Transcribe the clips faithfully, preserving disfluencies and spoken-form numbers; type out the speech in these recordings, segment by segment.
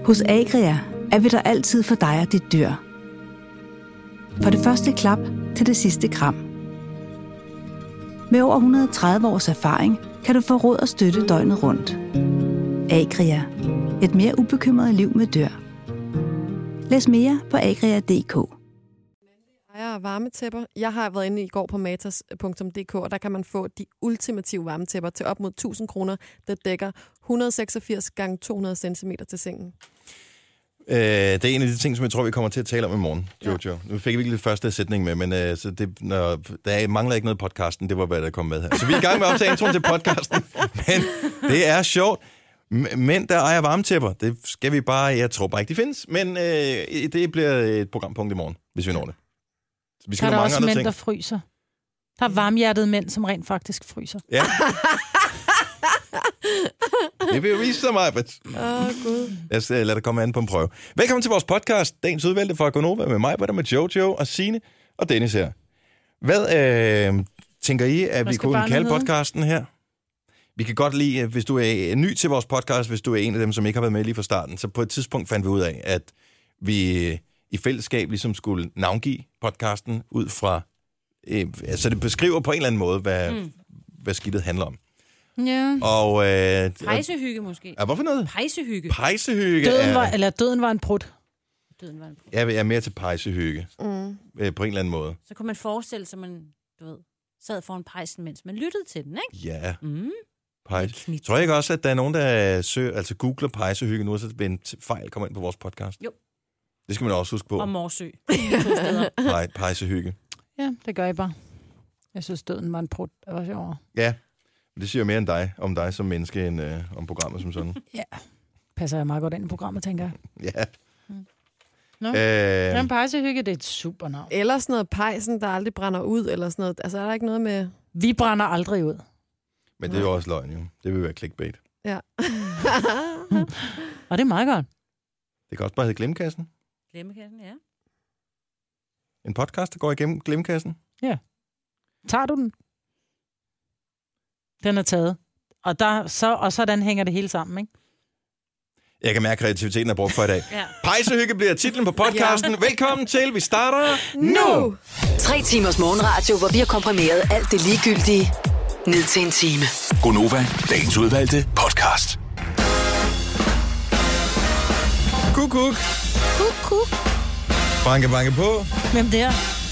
Hos Agria er vi der altid for dig og dit dyr. For det første klap til det sidste kram. Med over et hundrede og tredive års erfaring kan du få råd og støtte døgnet rundt. Agria. Et mere ubekymret liv med dyr. Læs mere på agria punktum d k. Jeg varmetæpper. Jeg har været inde i går på matas punktum d k, og der kan man få de ultimative varmetæpper til op mod tusind kroner, der dækker et hundrede og seksogfirs gange to hundrede centimeter til sengen. Øh, det er en af de ting, som jeg tror, vi kommer til at tale om i morgen, Jojo. Ja. Nu fik vi ikke lidt første sætning med, men øh, så det, når, der mangler ikke noget i podcasten. Det var, hvad der kom med her. Så vi er i gang med at optage introen til podcasten. Men det er sjovt. Mænd, der ejer varmetæpper, det skal vi bare... Jeg tror bare ikke, de findes. Men øh, det bliver et programpunkt i morgen, hvis vi når det. Så vi skal der er mange også andre mænd, ting. der fryser. Der er varmhjertede mænd, som rent faktisk fryser. Ja. Det vil jo vise sig mig, but... Åh, oh, Gud. Lad os lad det komme an på en prøve. Velkommen til vores podcast, dagens udvalgte fra Gonova med mig, med Jojo og Signe og Dennis her. Hvad øh, tænker I, at vi kunne kalde podcasten her? Vi kan godt lide, hvis du er ny til vores podcast, hvis du er en af dem, som ikke har været med lige fra starten, så på et tidspunkt fandt vi ud af, at vi i fællesskab ligesom skulle navngive podcasten ud fra... Øh, altså det beskriver på en eller anden måde, hvad, mm. hvad skidtet handler om. Ja. Og... Øh, Pejsehygge måske. Ja, hvorfor noget? Pejsehygge. Pejsehygge døden var, er... Eller døden var en prut. Døden var en prut. Jeg er mere til pejsehygge. Mm. Øh, på en eller anden måde. Så kunne man forestille sig, at man, du ved, sad foran pejsen, mens man lyttede til den, ikke? Ja. Mm. Pejs. Tror jeg ikke også, at der er nogen, der søger, altså googler pejsehygge nu, så det bliver en fejl kommer ind på vores podcast? Jo. Det skal man også huske på. Og Morsø. Pej, pejsehygge. Ja, det gør jeg bare. Jeg synes, døden var en prut. Det var sjovere. Ja, men det siger mere end dig, om dig som menneske, end øh, om programmet som sådan. Ja, passer jeg meget godt ind i programmet, tænker jeg. Ja. Mm. Nå, øh, det er en pejsehygge, det er et super navn. Eller sådan noget pejsen, der aldrig brænder ud, eller sådan noget. Altså, er der ikke noget med... Vi brænder aldrig ud. Men det er jo også løgn, jo. Det vil være clickbait. Ja. Og det er meget godt. Det kan også bare hedde Glemkassen. Glemmekassen, ja. En podcast, der går igennem Glemkassen. Ja. Tager du den? Den er taget. Og, der, så, og sådan hænger det hele sammen, ikke? Jeg kan mærke, at kreativiteten er brugt for i dag. Ja. Pejsehygge bliver titlen på podcasten. Ja. Velkommen til. Vi starter nu. Tre timers morgenradio, hvor vi har komprimeret alt det ligegyldige ned til en time. Gonova, dagens udvalgte podcast. Kuk, kuk. Kuk, kuk. Banke, banke på. Hvem det er?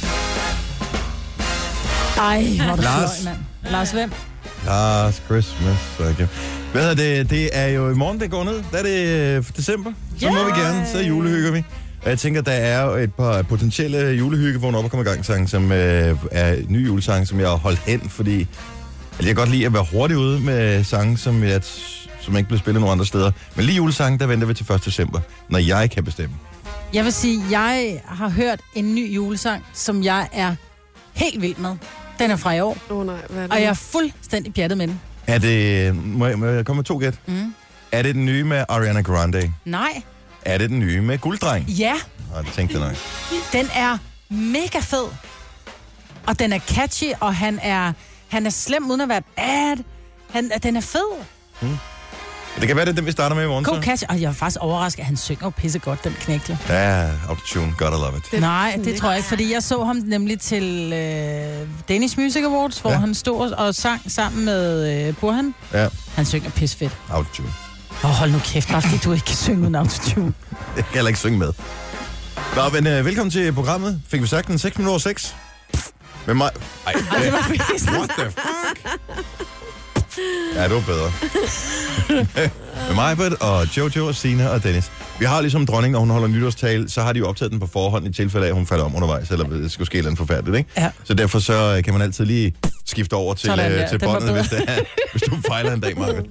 Ej, hvor er du Lars. fløj, mand. Lars hvem? Last Christmas. Okay. Hvad er det? Det er jo i morgen, det går ned. Der er det december. Så yeah. må vi gerne. Så julehygger vi. Og jeg tænker, der er jo et par potentielle julehygge, vågn op og komme i gang sang, som øh, er en ny julesang, som jeg har holdt hen, fordi jeg kan godt lide at være hurtig ude med sange, som, jeg, som ikke bliver spillet nogen andre steder. Men lige julesangen, der venter vi til første december, når jeg kan bestemme. Jeg vil sige, jeg har hørt en ny julesang, som jeg er helt vild med. Den er fra i år. Åh oh, nej, hvad er det? Og jeg er fuldstændig pjattet med den. Er det... Må jeg, må jeg komme med to gæt? Mm. Er det den nye med Ariana Grande? Nej. Er det den nye med Gulddreng? Ja. Nå, det tænkte jeg nok. Den er mega fed. Og den er catchy, og han er, han er slem uden at være bad. Han, den er fed. Mm. Det kan være, det er den, vi starter med i morgen. God catchy. Og jeg er faktisk overrasket, at han synger jo pisse godt, den knægte. Ja, autotune. Gotta love it. Det, Nej, det tror jeg ikke, fordi jeg så ham nemlig til øh, Danish Music Awards, hvor ja. han stod og sang sammen med øh, Burhan. Ja. Han synger pisse fedt. Autotune. Åh, oh, hold nu kæft, bare fordi du ikke kan synge uden autotune. Jeg kan heller ikke synge med. Nå, men øh, velkommen til programmet. Fik vi sagt den seks minutter over seks? Med mig... Ej, Ej det var faktisk... What the fuck? Ja, det var bedre. Med mig, Britt, og Jojo, og Signe og Dennis. Vi har ligesom dronningen, når hun holder nytårstale, så har de jo optaget den på forhånd i tilfælde af, at hun falder om undervejs, eller det skulle ske noget forfærdeligt, ikke? Ja. Så derfor så kan man altid lige skifte over til, Sådan, ja. til båndet, hvis, det er, hvis du fejler en dag, Marvind.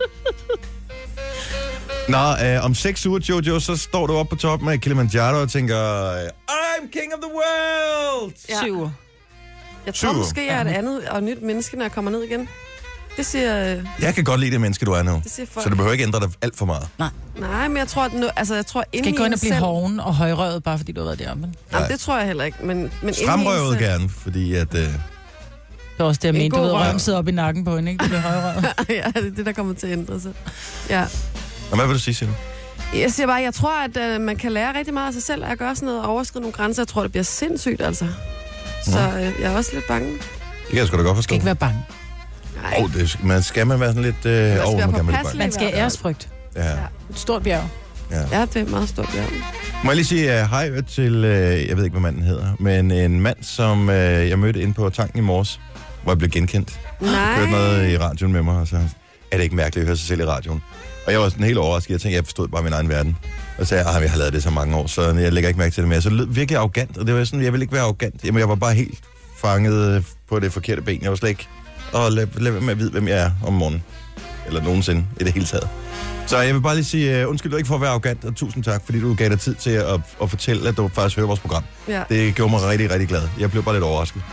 Nå, øh, om seks uger, Jojo, så står du oppe på toppen af Kilimanjaro og tænker, I'm king of the world! Ja. Syv uger. Jeg tror Syv. måske, jeg er et andet og nyt menneske, når jeg kommer ned igen. Det siger... Øh, Jeg kan godt lide det menneske, du er nu. det siger folk. Så du behøver ikke ændre dig alt for meget. Nej, men jeg tror, at nu, altså, jeg tror, Skal ikke gå ind og blive selv... hoven og højrøvet, bare fordi du har været deroppe. Jamen, det tror jeg heller ikke, men... men Stramrøvet selv... gerne, fordi at... Øh... Det er også det, jeg En mente. Du god ved, røv. røven sidder op i nakken på hende, ikke? Det bliver højrøvet. ja, det er det, der kommer til at ændre sig. Ja. Nå, hvad vil du sige, Signe? Jeg siger bare, jeg tror, at øh, man kan lære rigtig meget af sig selv at gøre sådan noget og overskride nogle grænser. Jeg tror, det bliver sindssygt, altså. Så øh, jeg er også lidt bange. Det kan jeg sgu da godt forstå. Ikke være bange. Åh, oh, det, man skal man være sådan lidt... Øh, man skal, oh, man man man skal æresfrygt. Ja. Ja. Et stort bjerg. Ja. Ja, det er et meget stort bjerg. Må jeg lige sige uh, hej til, uh, jeg ved ikke, hvad manden hedder, men en mand, som uh, jeg mødte inde på tanken i morges, hvor jeg blev genkendt. Nej. Hørte noget i radioen med mig, og så er det ikke mærkeligt at høre sig selv i radioen. Og jeg var sådan helt overrasket. Jeg tænkte, jeg forstod bare min egen verden. Og så sagde jeg, at jeg har lavet det så mange år, så jeg lægger ikke mærke til det mere. Så det lød virkelig arrogant, og det var sådan, jeg ville ikke være arrogant. Jamen, jeg var bare helt fanget på det forkerte ben. Jeg var slet ikke, og lad, lad være med at vide, hvem jeg er om morgenen. Eller nogensinde i det hele taget. Så jeg vil bare lige sige, uh, undskyld du ikke for at være arrogant, og tusind tak, fordi du gav dig tid til at, at fortælle, at du faktisk hører vores program. Ja. Det gjorde mig rigtig, rigtig glad. Jeg blev bare lidt overrasket.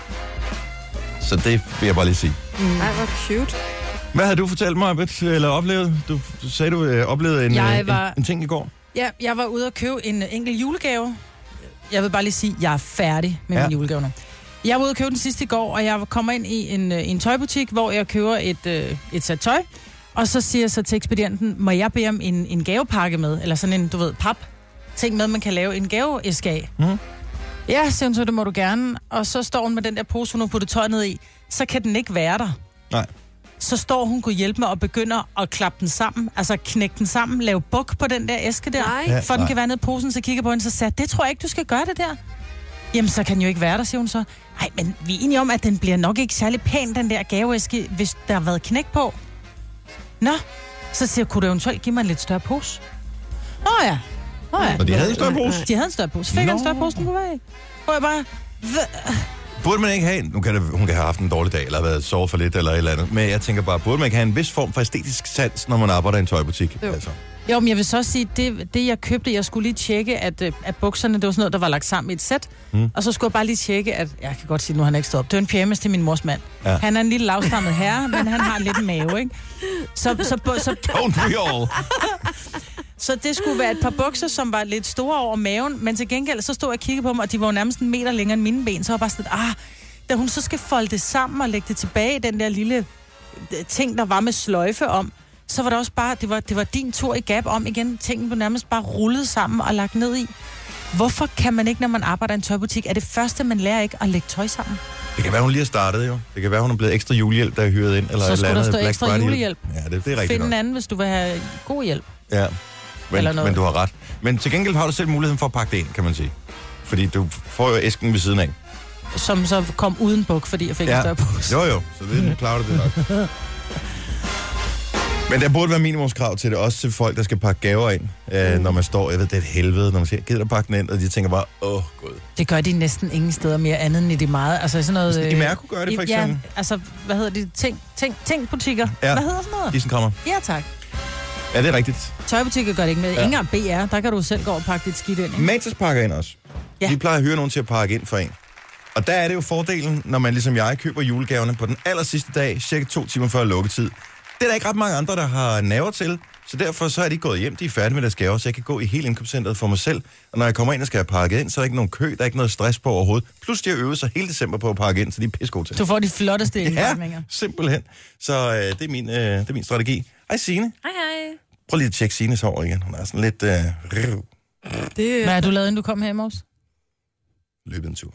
Så det vil jeg bare lige sige. Mm. Ej, hvor cute. Hvad havde du fortalt mig, eller oplevet? Du, du sagde, du øh, oplevede en, Jeg øh, var- en, en ting i går. Ja, jeg var ude og købe en enkelt julegave. Jeg vil bare lige sige, at jeg er færdig med Ja. ja. min julegave nu. Jeg var ude og købe den sidste i går, og jeg kommer ind i en, øh, en tøjbutik, hvor jeg køber et, øh, et sæt tøj. Og så siger jeg så til ekspedienten, må jeg bede om en, en gavepakke med? Eller sådan en, du ved, pap. Ting med, man kan lave en gaveæske af. Mhm. Ja, siger hun så, det må du gerne. Og så står hun med den der pose, hun har puttet tøj ned i. Så kan den ikke være der. Nej. Så står hun kunne hjælpe mig og begynder at klappe den sammen. Altså knække den sammen, lave buk på den der æske der. Nej. Ja. For den kan være nede i posen, så kigger på hende, så sagde jeg, det tror jeg ikke, du skal gøre det der. Jamen, så kan den jo ikke være der, siger hun så. Nej, men vi er enige om, at den bliver nok ikke særlig pæn, den der gaveæske, hvis der har været knæk på. Nå, så siger jeg, kunne du eventuelt give mig en lidt større pose? Nå ja. Nå ja. Og de havde en større pose. De havde en større pose. Fik jeg en større pose, den på vej. Hvor jeg bare... Hva? Burde man ikke have en, nu kan det, hun kan have haft en dårlig dag, eller have været sovet for lidt, eller et eller andet, men jeg tænker bare, burde man ikke have en vis form for æstetisk sans, når man arbejder i en tøjbutik? Jo. Altså. Jo, men jeg vil så sige, det, det jeg købte, jeg skulle lige tjekke, at, øh, at bukserne, det var sådan noget, der var lagt sammen i et sæt. Mm. Og så skulle jeg bare lige tjekke, at, jeg kan godt sige, nu har han ikke stået op. Det var en pyjamas til min mors mand. Ja. Han er en lille lavstammet herre, men han har lidt mave, ikke? Så, så, så, så, Don't we all? så det skulle være et par bukser, som var lidt store over maven, men til gengæld, så stod jeg og kiggede på dem, og de var jo nærmest en meter længere end mine ben, så var jeg bare sådan, ah, da hun så skal folde det sammen og lægge det tilbage i den der lille ting, der var med sløjfe om, så var det også bare, det var, det var din tur i Gap om igen. Tingene blev nærmest bare rullet sammen og lagt ned i. Hvorfor kan man ikke, når man arbejder i en tøjbutik, er det første, man lærer ikke at lægge tøj sammen? Det kan være, hun lige har startet jo. Det kan være, hun er blevet ekstra julehjælp, der er hyret ind. Eller Så et skulle eller der andet stå Black ekstra Friday julehjælp. Ja, det, det er rigtigt Find en nok. anden, hvis du vil have god hjælp. Ja, men, Eller noget. men du har ret. Men til gengæld har du selv muligheden for at pakke det ind, kan man sige. Fordi du får jo æsken ved siden af. Som så kom uden buk, fordi jeg fik ja. en større pose. Jo jo, så det klarer du det nok. Men der burde være minimumskrav til det, også til folk, der skal pakke gaver ind, øh, når man står, jeg ved, det er et helvede, når man siger, gider du pakke den ind, og de tænker bare, åh, gud. Det gør de næsten ingen steder mere andet end i de meget. Altså sådan noget... I Mærko gør det for eksempel. Ja, altså, hvad hedder det? Ting, ting, ting butikker. Ja. Hvad hedder sådan noget? Isenkrammer. Ja, tak. Ja, det er rigtigt. Tøjbutikker gør det ikke med. Ja. Ja. Ingen B R, der kan du selv gå og pakke dit skidt ind. Ikke? Matas pakker ind også. Ja. De plejer at hyre nogen til at pakke ind for en. Og der er det jo fordelen, når man ligesom jeg køber julegaverne på den aller sidste dag, cirka to timer før lukketid. Det er der ikke ret mange andre, der har naver til, så derfor så er de gået hjem, de er færdige med deres gaver, så jeg kan gå i hele indkøbscentret for mig selv. Og når jeg kommer ind og skal have pakket ind, så er der ikke nogen kø, der er ikke noget stress på overhovedet. Plus de har øvet sig hele december på at pakke ind, så de er pissegode til. Du får de flotteste Ja, indpakninger. simpelthen. Så øh, det, er min, øh, det er min strategi. Hej Signe. Hej, hej. Prøv lige at tjekke Signes hår igen. Hun er sådan lidt øh, riv, Det, Hvad har du lavet, inden du kom her i morges? løbet en tur.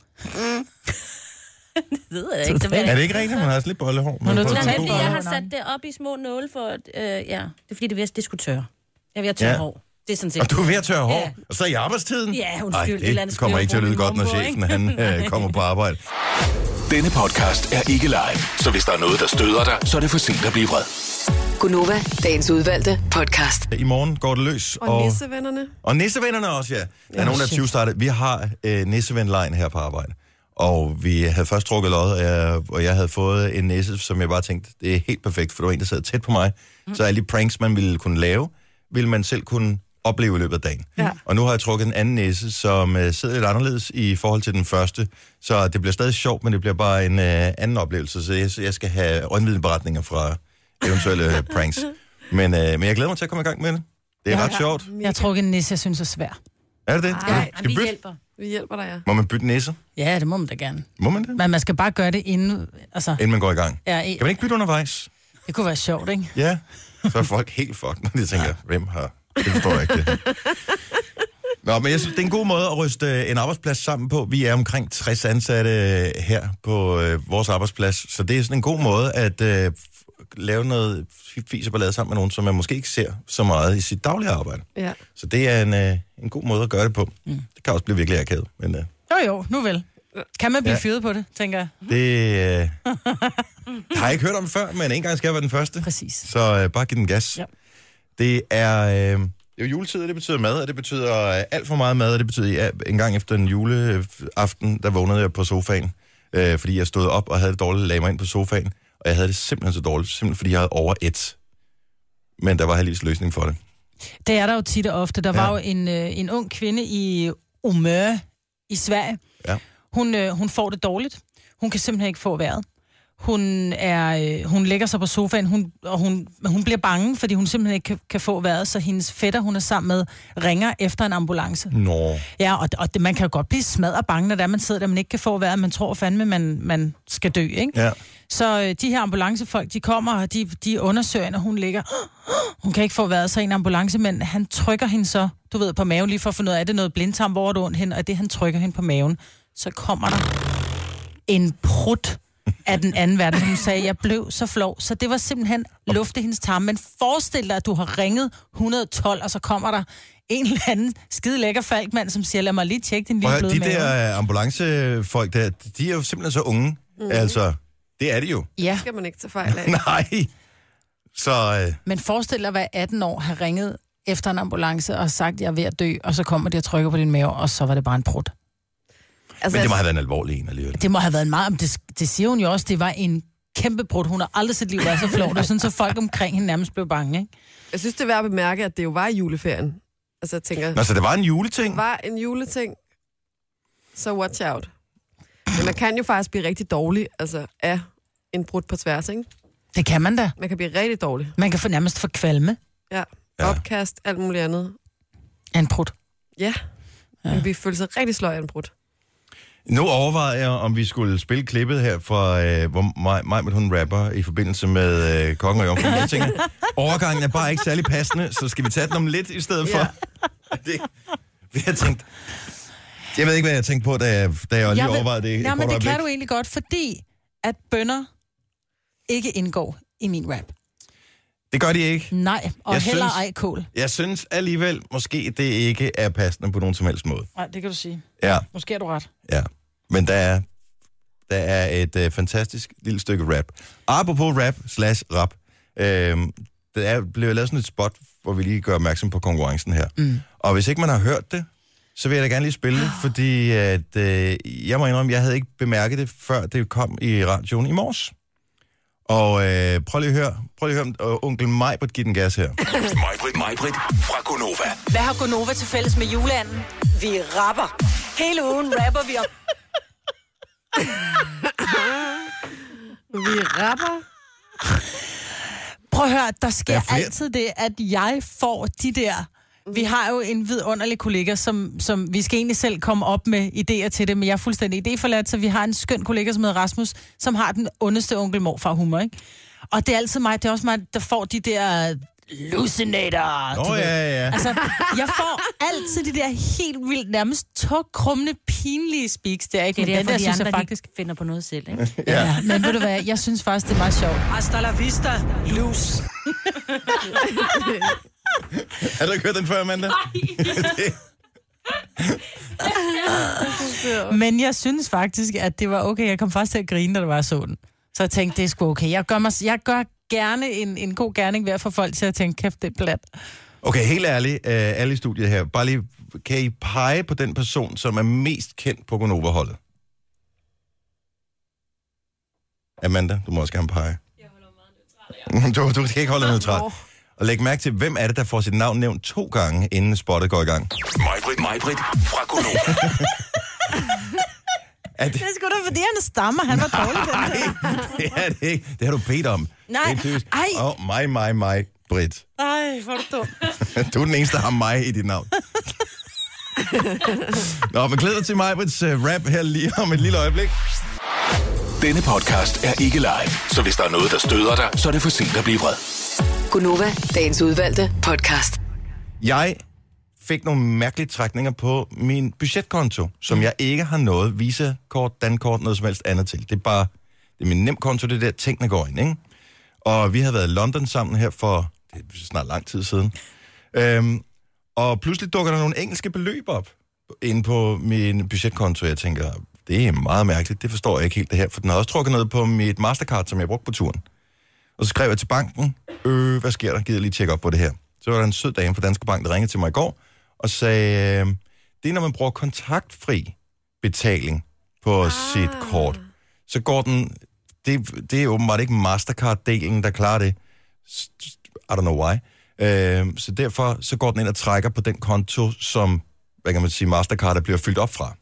Det ved jeg ikke. Så Er det ikke rigtigt? Hun har sådan lidt bollehår. Hun er Men på totalt Nej, en det god er fordi, jeg måde. har sat det op i små nåle for... at, Øh, ja, det er fordi, det, vil, det skulle tørre. Jeg vil have tørre Ja. ja. hår. Det er sådan set. Og du er ved at tørre hår? Ja. Og så i arbejdstiden? Ja, undskyld, Ej, et eller det andet kommer skulle ikke til at jeg lyde bruge godt, når min chefen morgen på, han, ikke? øh, kommer på arbejde. Denne podcast er ikke live, så hvis der er noget, der støder dig, så er det for sent at blive vred. Gunova, dagens udvalgte podcast. I morgen går det løs. og nissevennerne. Og nissevennerne også, ja. Der er Ja, nogen, der shit. tyve-startet. Vi har øh, nisseven-lejen her på arbejde. Og vi havde først trukket lod, øh, og jeg havde fået en nisse, som jeg bare tænkte, det er helt perfekt, for det var en, der sad tæt på mig. Mm. Så alle de pranks, man ville kunne lave, ville man selv kunne opleve i løbet af dagen. Ja. Og nu har jeg trukket en anden nisse, som øh, sidder lidt anderledes i forhold til den første. Så det bliver stadig sjovt, men det bliver bare en øh, anden oplevelse. Så jeg, jeg skal have øjenvidenberetninger fra eventuelle pranks. Men, øh, men jeg glæder mig til at komme i gang med det. Det er Ja, ret ja. sjovt. Jeg tror ikke, en nisse, jeg synes er svær. Er det det? Nej, Skal vi bytte? hjælper. Vi hjælper dig, ja. Må man bytte næse? Ja, det må man da gerne. Må man det? Men man skal bare gøre det inden... Altså, Inden man går i gang. ja, Kan man ikke bytte undervejs? det kunne være sjovt, ikke? Ja. Så er folk helt fucked, når de tænker, hvem har Det forstår jeg ikke, det. Nå, men jeg synes, det er en god måde at ryste en arbejdsplads sammen på. Vi er omkring tres ansatte her på øh, vores arbejdsplads, så det er sådan en god måde at øh, lave noget fis og ballade sammen med nogen, som man måske ikke ser så meget i sit daglige arbejde. Ja. Så det er en, øh, en god måde at gøre det på. Mm. Det kan også blive virkelig akavet. Men, øh, jo jo, nu vel. Kan man blive ja. fyret på det, tænker jeg? Det øh, har jeg ikke hørt om før, men en gang skal jeg være den første. Præcis. Så øh, bare giv den gas. Ja. Det er... Øh, Det er jo juletid, og det betyder mad, og det betyder alt for meget mad, og det betyder, at en gang efter en juleaften, der vågnede jeg på sofaen, øh, fordi jeg stod op og havde det dårligt, lagde mig ind på sofaen, og jeg havde det simpelthen så dårligt, simpelthen fordi jeg havde over et. Men der var heldigvis løsning for det. Det er der jo tit og ofte. Der ja. var jo en, øh, en ung kvinde i Umør i Sverige. Ja. Hun, øh, hun får det dårligt. Hun kan simpelthen ikke få vejret. Hun, er, øh, hun lægger sig på sofaen, hun, og hun, hun bliver bange, fordi hun simpelthen ikke kan, kan få vejret, så hendes fætter, hun er sammen med, ringer efter en ambulance. Nå. Ja, og, og det, man kan jo godt blive smadret bange, når der man sidder der, man ikke kan få vejret, man tror fandme, man, man skal dø, ikke? Ja. Så øh, de her ambulancefolk, de kommer, og de, de undersøger hende, og hun ligger, hun kan ikke få vejret, så en ambulance, men han trykker hende så, du ved, på maven, lige for at finde ud af, er det noget blindtarm, hvor er det ondt hende, og det han trykker hende på maven, så kommer der en prut af den anden verden. Hun sagde, jeg blev så flov. Så det var simpelthen lufte hendes tarm. Men forestil dig, at du har ringet et hundrede og tolv, og så kommer der en eller anden skide lækker falkmand, som siger, lad mig lige tjekke din lille bløde de mave. De der ambulancefolk, der, de er jo simpelthen så unge. Mm. Altså, det er de jo. Ja. Det skal man ikke tage fejl af. Nej. Så... Øh... Men forestil dig, at være atten år, har ringet efter en ambulance og sagt, jeg er ved at dø, og så kommer de og trykker på din mave, og så var det bare en prut. Altså, men det må have været en alvorlig en alligevel. Det må have været en meget... Det, det siger hun jo også, det var en kæmpe brud. Hun har aldrig sit liv været så flov. Det er sådan, så folk omkring hende nærmest blev bange, ikke? Jeg synes, det er værd at bemærke, at det jo var i juleferien. Altså, jeg tænker... Nå, så det var en juleting? Det var en juleting. Så watch out. Men man kan jo faktisk blive rigtig dårlig, altså, af en brud på tværs, ikke? Det kan man da. Man kan blive rigtig dårlig. Man kan få nærmest få kvalme. Ja. Opkast, alt muligt andet. En brud. Ja. Man kan blive følt sig rigtig sløj af en brud. Nu overvejede jeg, om vi skulle spille klippet her, fra, øh, hvor mig, mig med hun rapper i forbindelse med øh, Kongen og Jomfruen. Jeg tænker, overgangen er bare ikke særlig passende, så skal vi tage den om lidt i stedet for. Ja. det, vi har tænkt... Jeg ved ikke, hvad jeg tænkte på, da jeg, da jeg lige jeg overvejede det. Nej, men det kan du egentlig godt, fordi at bønner ikke indgår i min rap. Det gør de ikke. Nej, og jeg heller synes, ej kål. Jeg synes alligevel, måske det ikke er passende på nogen som helst måde. Nej, det kan du sige. Ja. Måske er du ret. Ja, men der er, der er et øh, fantastisk lille stykke rap. Apropos rap slash rap. Øh, der er blevet lavet sådan et spot, hvor vi lige gør opmærksom på konkurrencen her. Mm. Og hvis ikke man har hørt det, så vil jeg da gerne lige spille det, fordi at, øh, jeg må indrømme, jeg havde ikke bemærket det, før det kom i radioen i morges. Og øh, prøv lige at høre, prøv lige at høre uh, onkel Majbrit give den gas her. Majbrit, Majbrit fra Gonova. Hvad har Gonova til fælles med juleanden? Vi rapper. Hele ugen rapper vi om. Vi rapper. Prøv at høre, der sker der altid det, at jeg får de der... Vi har jo en vidunderlig kollega, som, som vi skal egentlig selv komme op med idéer til det, men jeg er fuldstændig idéforladt, så vi har en skøn kollega, som hedder Rasmus, som har den ondeste onkel morfar humor, ikke? Og det er altid mig, det er også mig, der får de der hallucinator. Åh, oh, ja, ja. Altså, jeg får altid de der helt vildt, nærmest tåkrummende, pinlige speaks der, ikke? Det er Men derfor, den der, de synes andre, jeg faktisk... de finder på noget selv, ikke? Ja. ja, men ved du hvad, jeg synes faktisk, det er meget sjovt. Hasta la vista, lus. Har du ikke hørt den før, Amanda? Men jeg synes faktisk, at det var okay. Jeg kom faktisk til at grine, da det var sådan. Så jeg tænkte, det er sgu okay. Jeg gør, mig, jeg gør gerne en, en god gerning ved at få folk til at tænke, kæft, det er plat. Okay, helt ærligt, uh, alle i studiet her. Bare lige, kan I pege på den person, som er mest kendt på Gonova-holdet? Amanda, du må også gerne pege. Jeg holder meget neutral, ja. Du, du skal ikke holde neutral. Og læg mærke til, hvem er det, der får sit navn nævnt to gange, inden spottet går i gang? Majbrit, Majbrit fra Gonova. det... det er sgu da, fordi han stammer. Han var dårlig. Nej, det er det ikke. Det har du bedt om. Nej, ej. Åh, oh, mig, mig, mig, Britt. Ej, hvor er du dum. Du er den eneste, der har mig i dit navn. Nå, men glæder til Majbrits uh, rap her lige om et lille øjeblik. Denne podcast er ikke live, så hvis der er noget, der støder dig, så er det for sent at blive vred. Gonova, dagens udvalgte podcast. Jeg fik nogle mærkelige trækninger på min budgetkonto, som jeg ikke har noget Visa-kort, Dankort, noget som helst andet til. Det er bare, det er min nemkonto, det er der tingene går ind, ikke? Og vi havde været i London sammen her for, det er snart lang tid siden. Øhm, og pludselig dukker der nogle engelske beløb op inde på min budgetkonto. Jeg tænker, det er meget mærkeligt, det forstår jeg ikke helt det her, for den har også trukket noget på mit Mastercard, som jeg brugte på turen. Og så skrev jeg til banken, øh, hvad sker der? Gider lige tjekke op på det her. Så var der en sød dame fra Danske Bank, der ringede til mig i går, og sagde, øh, det er, når man bruger kontaktfri betaling på ah. sit kort, så går den, det, det er åbenbart ikke Mastercard-delen, der klarer det. I don't know why. Øh, så derfor så går den ind og trækker på den konto, som, hvad kan man sige, Mastercard bliver fyldt op fra.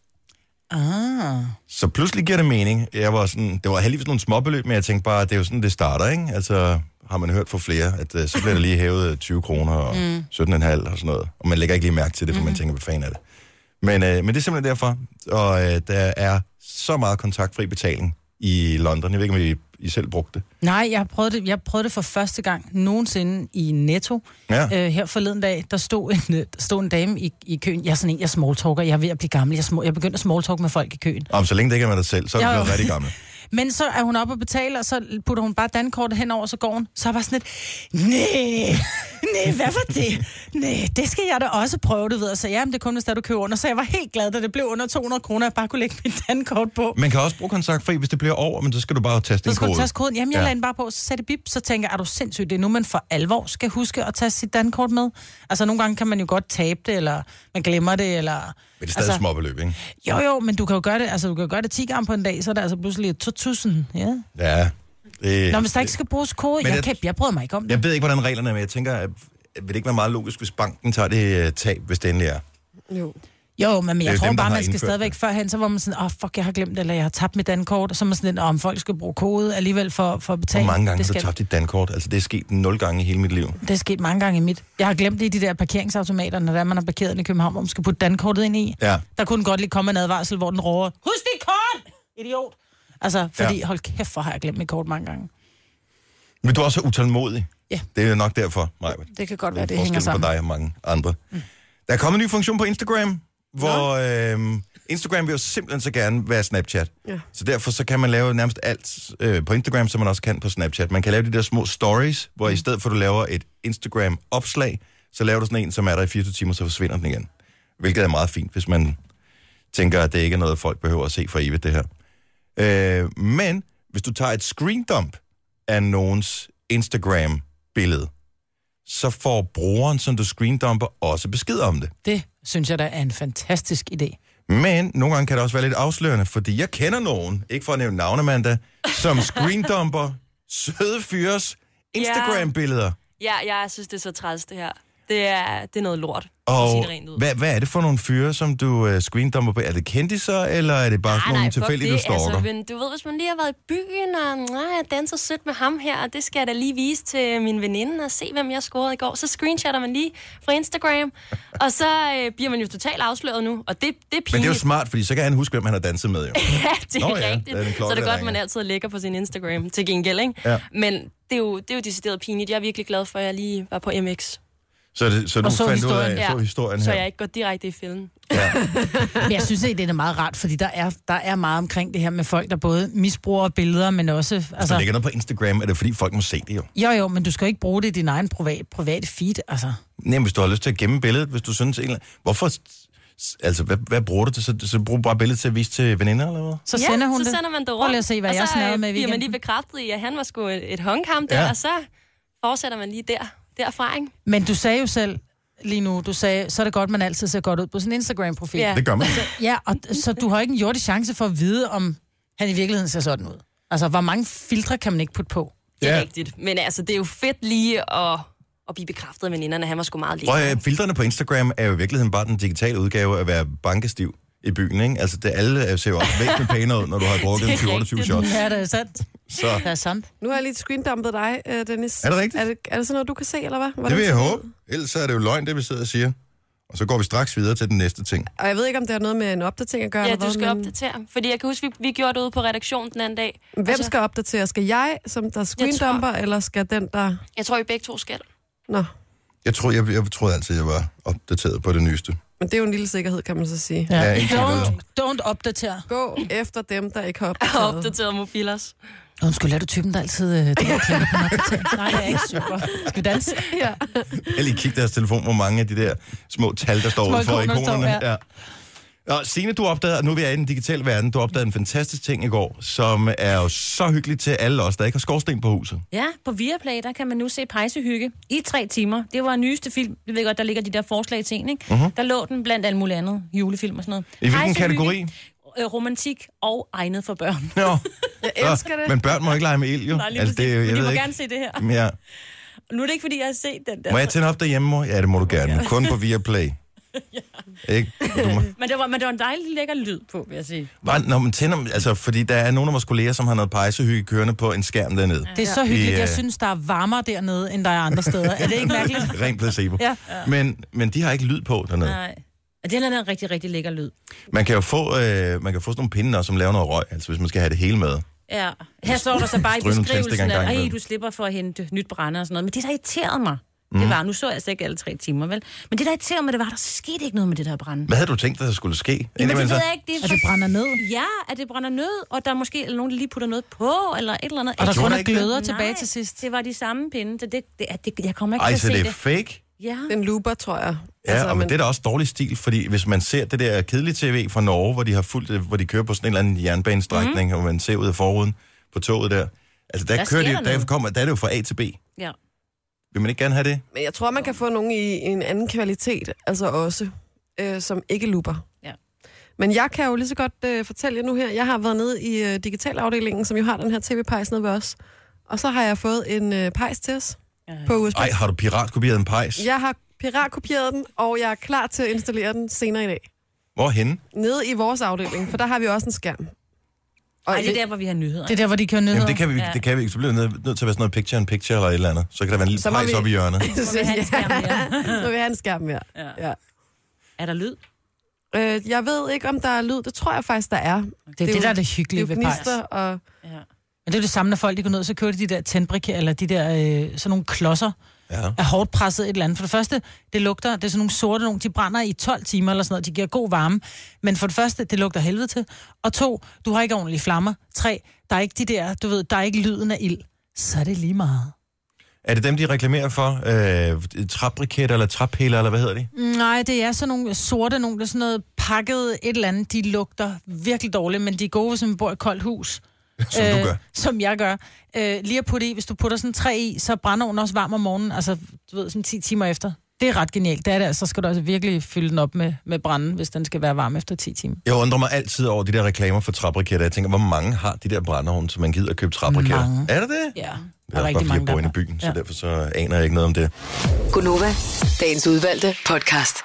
Ah. Så pludselig giver det mening. Jeg var sådan, det var heldigvis nogle småbeløb, men jeg tænkte bare, det er jo sådan, det starter, ikke? Altså, har man hørt fra flere, at uh, så bliver der lige hævet tyve kroner og mm. sytten komma fem og sådan noget. Og man lægger ikke lige mærke til det, for mm. man tænker, hvad fanden er det? Men, uh, men det er simpelthen derfor, og uh, der er så meget kontaktfri betaling i London. Jeg ved ikke, om I, I selv brugte det. Nej, jeg har prøvet det, jeg prøvede det for første gang nogensinde i Netto. Ja. Øh, her forleden dag, der stod en, der stod en dame i, i køen. Jeg er sådan en, jeg smalltalker. Jeg er ved at blive gammel. Jeg, små, jeg begyndte at smalltalke med folk i køen. Om så længe det ikke er med dig selv, så er du blevet rigtig gammel. Men så er hun oppe og betaler, og så putter hun bare dankortet henover, så går hun. Så er jeg bare sådan lidt, nej, nej, hvad var det? Nej, det skal jeg da også prøve, du ved. Og så ja, men det er kun, hvis du køber under. Så jeg var helt glad, da det blev under to hundrede kroner, at jeg bare kunne lægge mit dankort på. Man kan også bruge kontaktfri, hvis det bliver over, men så skal du bare taste din kode. Så skal du taste koden. Jamen, jeg ja. lagde den bare på, så satte det bip, så tænker jeg, er du sindssygt, det er nu, man for alvor skal huske at tage sit dankort med. Altså, nogle gange kan man jo godt tabe det, eller man glemmer det, eller... Men det er stadig altså, småbeløb, ikke? Jo, jo, men du kan jo gøre det, altså du kan jo gøre det ti gange på en dag, så er det altså pludselig to tusind, ja. Ja. Det, Nå, hvis der ikke skal bruges kode, jeg, jeg, kan, jeg bryder mig ikke om det. Jeg ved ikke, hvordan reglerne er, men jeg tænker, at vil det ikke være meget logisk, hvis banken tager det tab, hvis det endelig er? Jo. Jo, men jeg tror dem, bare, man skal stadigvæk det. Førhen, så var man sådan, åh, oh, fuck, jeg har glemt det, eller jeg har tabt mit dankort, og så er man sådan, om folk skal bruge kode alligevel for, for at betale. Hvor mange gange har du tabt dit dankort? Altså, det er sket nul gange i hele mit liv. Det er sket mange gange i mit. Jeg har glemt det i de der parkeringsautomater, når der man har parkeret i København, hvor man skal putte dankortet ind i. Ja. Der kunne godt lige komme en advarsel, hvor den råber, husk dit kort, idiot! Altså, fordi, ja. hold kæft, for har jeg glemt mit kort mange gange. Men du er også utålmodig. Ja. Det er nok derfor, Maja. Det kan godt være, det, det hænger sammen. På dig og mange andre. Mm. Der er kommet en ny funktion på Instagram, hvor øh, Instagram vil jo simpelthen så gerne være Snapchat. Ja. Så derfor så kan man lave nærmest alt øh, på Instagram, som man også kan på Snapchat. Man kan lave de der små stories, hvor mm. i stedet for at du laver et Instagram-opslag, så laver du sådan en, som er der i fireogtyve timer, så forsvinder den igen. Hvilket er meget fint, hvis man tænker, at det ikke er noget, folk behøver at se for evigt, det her. Øh, men hvis du tager et screendump af nogens Instagram-billede, så får brugeren, som du screendumper, også besked om det. Det synes jeg da er en fantastisk idé. Men nogle gange kan det også være lidt afslørende, fordi jeg kender nogen, ikke for at nævne navn, Amanda, som screendumper søde fyres Instagram-billeder. Ja, ja, jeg synes, det er så træls, det her. Det er, det er noget lort. Og hvad, hvad er det for nogle fyre, som du uh, screendumper på? Er det kendisser, eller er det bare nej, sådan nogle tilfældige, du stalker? Altså, men du ved, hvis man lige har været i byen, og nej, jeg danser sødt med ham her, og det skal jeg da lige vise til min veninde, og se, hvem jeg scorede i går. Så screenshotter man lige fra Instagram, og så øh, bliver man jo totalt afsløret nu, og det, det er pinligt. Men det er jo smart, fordi så kan han huske, hvem han har danset med, jo. Ja, det er Nå, ja, rigtigt. Det er så er det godt, man altid lægger på sin Instagram til gengæld, ikke? Ja. Men det er, jo, det er jo decideret pinligt. Jeg er virkelig glad for, at jeg lige var på M X. Så, det, så du så fandt ud af ja, så historien her? Så jeg ikke går direkte i fælden. Ja. Men jeg synes ikke, det er meget rart, fordi der er, der er meget omkring det her med folk, der både misbruger billeder, men også... Altså, altså, der ligger noget på Instagram, er det fordi folk må se det jo? Jo, jo, men du skal ikke bruge det i din egen privat, private feed, altså. Nej, hvis du har lyst til at gemme billedet, hvis du synes... En... Hvorfor... Altså, hvad, hvad bruger du til? Så, så bruger du bare billedet til at vise til veninder, eller hvad? Så sender ja, hun så det. sender man det rundt. Prøv lige at se, hvad jeg snavede med i weekenden. Og så bliver man lige bekræftet i, at han var sgu et, et håndkamp der, ja. Og så fortsætter man lige der, derfra, ikke? Men du sagde jo selv lige nu, du sagde, så er det godt, man altid ser godt ud på sin Instagram-profil. Ja. Det gør man. Så, ja, og så du har ikke en jordig chance for at vide, om han i virkeligheden ser sådan ud. Altså, hvor mange filtre kan man ikke putte på? Det er ja. rigtigt. Men altså, det er jo fedt lige at, at blive bekræftet af veninderne. Han var sgu meget lige. Og øh, filtrene på Instagram er jo i virkeligheden bare den digitale udgave af at være bankestiv i byen, ikke? Altså, det alle ser jo også væsentligt pænere ud, når du har drukket tyve til otteogtyve shots. Ja, det er sandt. Så. Det er sandt. Nu har jeg lige screendumpet dig, Dennis. Er det rigtigt? Er det, er det sådan noget, du kan se, eller hvad? Hvordan det vil jeg det håbe. Ellers er det jo løgn, det vi sidder og siger. Og så går vi straks videre til den næste ting. Og jeg ved ikke, om det har noget med en opdatering at gøre. Ja, eller du skal hvad, men... opdatere. Fordi jeg kan huske, vi, vi gjorde det ude på redaktionen den anden dag. Hvem så... skal opdatere? Skal jeg, som der screendumper, tror... eller skal den, der... Jeg tror, vi begge to skal. Nå. Jeg, tror, jeg, jeg troede altid, at jeg var opdateret på det nyeste. Men det er jo en lille sikkerhed, kan man så sige. Ja. Ja, don't, don't opdatere. Gå efter dem, der ikke har opdateret. Opdateret mobilers. Undskyld, er du typen, der altid øh, der klikker på opdatering? Nej, det er ikke super. Skal vi danse? Ja. Jeg lige kigge deres telefon, hvor mange af de der små tal, der står Små ude for ikoner, ikonerne. står, ja. Ja. Nå, Signe, du opdagede, nu er vi i den digitale verden, du opdagede en fantastisk ting i går, som er jo så hyggeligt til alle os, der ikke har skorsten på huset. Ja, på Viaplay, der kan man nu se Pejsehygge i tre timer. Det var nyeste film. Jeg ved godt, der ligger de der forslag til en, ikke? Uh-huh. Der lå den blandt alt muligt andet. Julefilm og sådan noget. I hvilken Pejsehygge, kategori? øh, Romantik og egnet for børn. Nå. Jeg elsker det. Men børn må ikke lege med ild, jo. Nej, lige altså, det, er jo- præcis. jeg De ved må ikke. gerne se det her. Ja. Nu er det ikke, fordi jeg har set den der. Må jeg tænde op derhjemme, mor? Ja, det må du gerne. Kun på Viaplay. Ja. Ikke? Du må... Men det var, men det var en dejlig lækker lyd på, vil jeg sige. Bare, når man tænder, altså, fordi der er nogle af vores kolleger, som har noget pejsehygge kørende på en skærm dernede. Det er så hyggeligt. I, øh, Jeg synes, der er varmere dernede, end der er andre steder. Er det ikke mærkeligt? Ren placebo. Ja. Men, men de har ikke lyd på dernede. Nej. Og det er en rigtig, rigtig lækker lyd. Man kan jo få, øh, man kan få sådan nogle pinde, som laver noget røg, altså hvis man skal have det hele med. Ja. Her står der så bare i Stryge nogle beskrivelsen, tændstikker en gang at imellem. du slipper for at hente nyt brænder og sådan noget. Men det, der irriterede mig, Mm. det var, nu så jeg altså ikke alle tre timer, vel? Men det, der irriterede mig, det var, der skete ikke noget med det der brænde. Hvad havde du tænkt, der skulle ske? Jamen, Indimellem det så- ved jeg ikke. Det At det brænder ned? Ja, at det brænder ned, og der er måske nogen, der lige putter noget på, eller et eller andet. Og der gjorde kun der er ikke det? gløder tilbage Nej, til sidst. det var de samme pinde. Det, det, det, det, jeg kommer ikke Ej, til at så se det er det. fake? Ja. Den looper, tror jeg. Ja, altså, men det er da også dårlig stil, fordi hvis man ser det der kedelige tv fra Norge, hvor de har fulgt, det, hvor de kører på sådan en eller anden jernbanestrækning, mm. og man ser ud af forruden på toget der. Altså, der, Der kører de, sker der, noget. kommer, der er det jo fra A til B. Ja. Vil man ikke gerne have det? Men jeg tror, man kan få nogen i en anden kvalitet, altså også, øh, som ikke looper. Ja. Men jeg kan jo lige så godt øh, fortælle jer nu her, jeg har været nede i øh, digitalafdelingen, som jo har den her tv-pejs nede ved os. Og så har jeg fået en øh, pejs til os Ja. på U S B. Ej, har du piratkopieret en pejs? Jeg har piratkopieret den, og jeg er klar til at installere den senere i dag. Hvorhenne? Nede i vores afdeling, for der har vi også en skærm. Og Ej, det er der, hvor vi har nyheder. Det er der, hvor de kører nyheder. Jamen, det kan vi, Ja. det kan vi ikke. Så bliver vi nødt, nødt til at være sådan noget picture-in-picture eller et eller andet. Så kan der være en lille Så må pejs vi- op i hjørnet. Så vil jeg have en skærm mere. Så vil jeg have en skærm mere. Ja. Ja. Er der lyd? Øh, jeg ved ikke, om der er lyd. Det tror jeg faktisk, der er. Det er det, jo- der er det Det er hyggelige jo ved pejs. gnister, og Ja. Men det er jo det samme, når folk de går ned, så kører de de der tændbrikker, eller de der, øh, sådan nogle klodser, Ja. er hårdt presset et eller andet. For det første, det lugter, det er sådan nogle sorte nogle, de brænder i tolv timer eller sådan noget, de giver god varme. Men for det første, det lugter helvede til. Og to, du har ikke ordentlige flammer. Tre, der er ikke de der, du ved, der er ikke lyden af ild. Så er det lige meget. Er det dem, de reklamerer for? Øh, trapbriketter eller trappiller, eller hvad hedder de? Nej, det er sådan nogle sorte, nogle der er sådan noget pakket et eller andet, de lugter virkelig dårligt, men de er gode, hvis man bor i et koldt hus. Som du gør. Som jeg gør. Øh, lige at putte i, hvis du putter sådan træ i, så brænder den også varm om morgenen, altså du ved, sådan ti timer efter. Det er ret genialt. Det er det, altså, så skal du altså virkelig fylde den op med, med branden, hvis den skal være varm efter ti timer. Jeg undrer mig altid over de der reklamer for trapbriketter. Jeg tænker, hvor mange har de der brændeovne, så man gider at købe trapbriketter? Mange. Er det det? Ja, Det der er er også rigtig bare, fordi mange, jeg bor inde i der byen, så ja. derfor så aner jeg ikke noget om det. Gunova, dagens udvalgte podcast.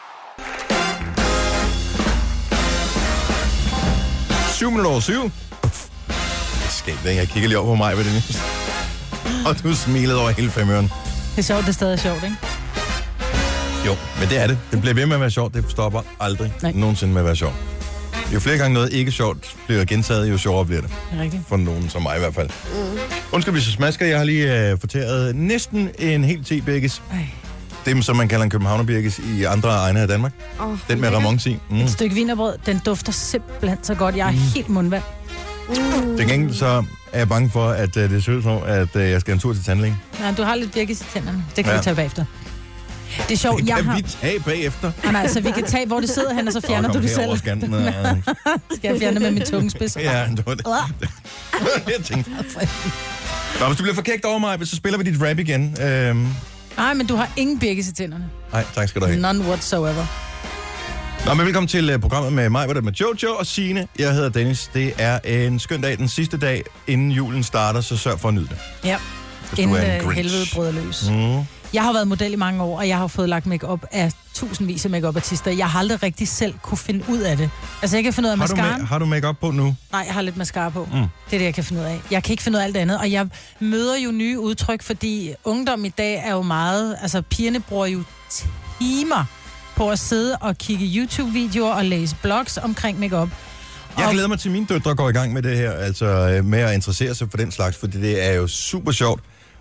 Syv minutter over syv. Skægt, ikke? Jeg kigger lige over på mig ved det næste. Og du smilede over hele femøren. Det er sjovt, det er stadig sjovt, ikke? Jo, men det er det. Det bliver ved med at være sjovt. Det stopper aldrig Nej. nogensinde med at være sjovt. Jo flere gange noget ikke sjovt bliver gentaget, jo sjovere bliver det. Det er rigtigt. For nogen som mig i hvert fald. Mm. Undskyld, hvis jeg smasker. Jeg har lige øh, fortæret næsten en helt te-birkes. Ej. Dem, som man kalder en københavnerbirkes i andre egne af Danmark. oh, Den med ramons i. Mm. Et stykke vinerbrød, den dufter simpelthen så godt. Jeg er helt mundvand. Til gengæld så er jeg bange for, at øh, det ser ud som, at øh, jeg skal en tur til tandlægen. Ja, du har lidt birkes i tænderne. Det kan Ja. vi tage bagefter. Det er sjovt, Det jeg kan har... vi tage bagefter. Ah, nej, så vi kan tage, hvor det sidder hen, og så fjerner Nå, du kom det herover, selv. Skanten, øh. Skal jeg fjerne med min tungespids? Ja, det var det. Det var det, jeg tænkte. Nå, hvis du bliver forkægt over mig, så spiller vi dit rap igen. Øhm, Nej, men du har ingen birkes i tænderne. nej, tak skal du have. None whatsoever. Nå, men velkommen til uh, programmet med mig, hvor det er med Jojo og Signe. Jeg hedder Dennis. Det er en skøn dag, den sidste dag, inden julen starter, så sørg for at nyde det. Ja, Hvis du inden er en øh, Grinch. helvede bryder løs. Mm. Jeg har været model i mange år, og jeg har fået lagt make-up af tusindvis af make-up-artister. Jeg har aldrig rigtig selv kunne finde ud af det. Altså, jeg kan finde ud af Har, du mascaraen. ma- har du make-up på nu? Nej, jeg har lidt mascara på. Mm. Det er det, jeg kan finde ud af. Jeg kan ikke finde ud af alt andet, og jeg møder jo nye udtryk, fordi ungdom i dag er jo meget... Altså, pigerne bruger jo timer på at sidde og kigge YouTube-videoer og læse blogs omkring make-up. Jeg Og- glæder mig til, at mine døtre går i gang med det her, altså øh, med at interessere sig for den slags, fordi det er jo super sjovt.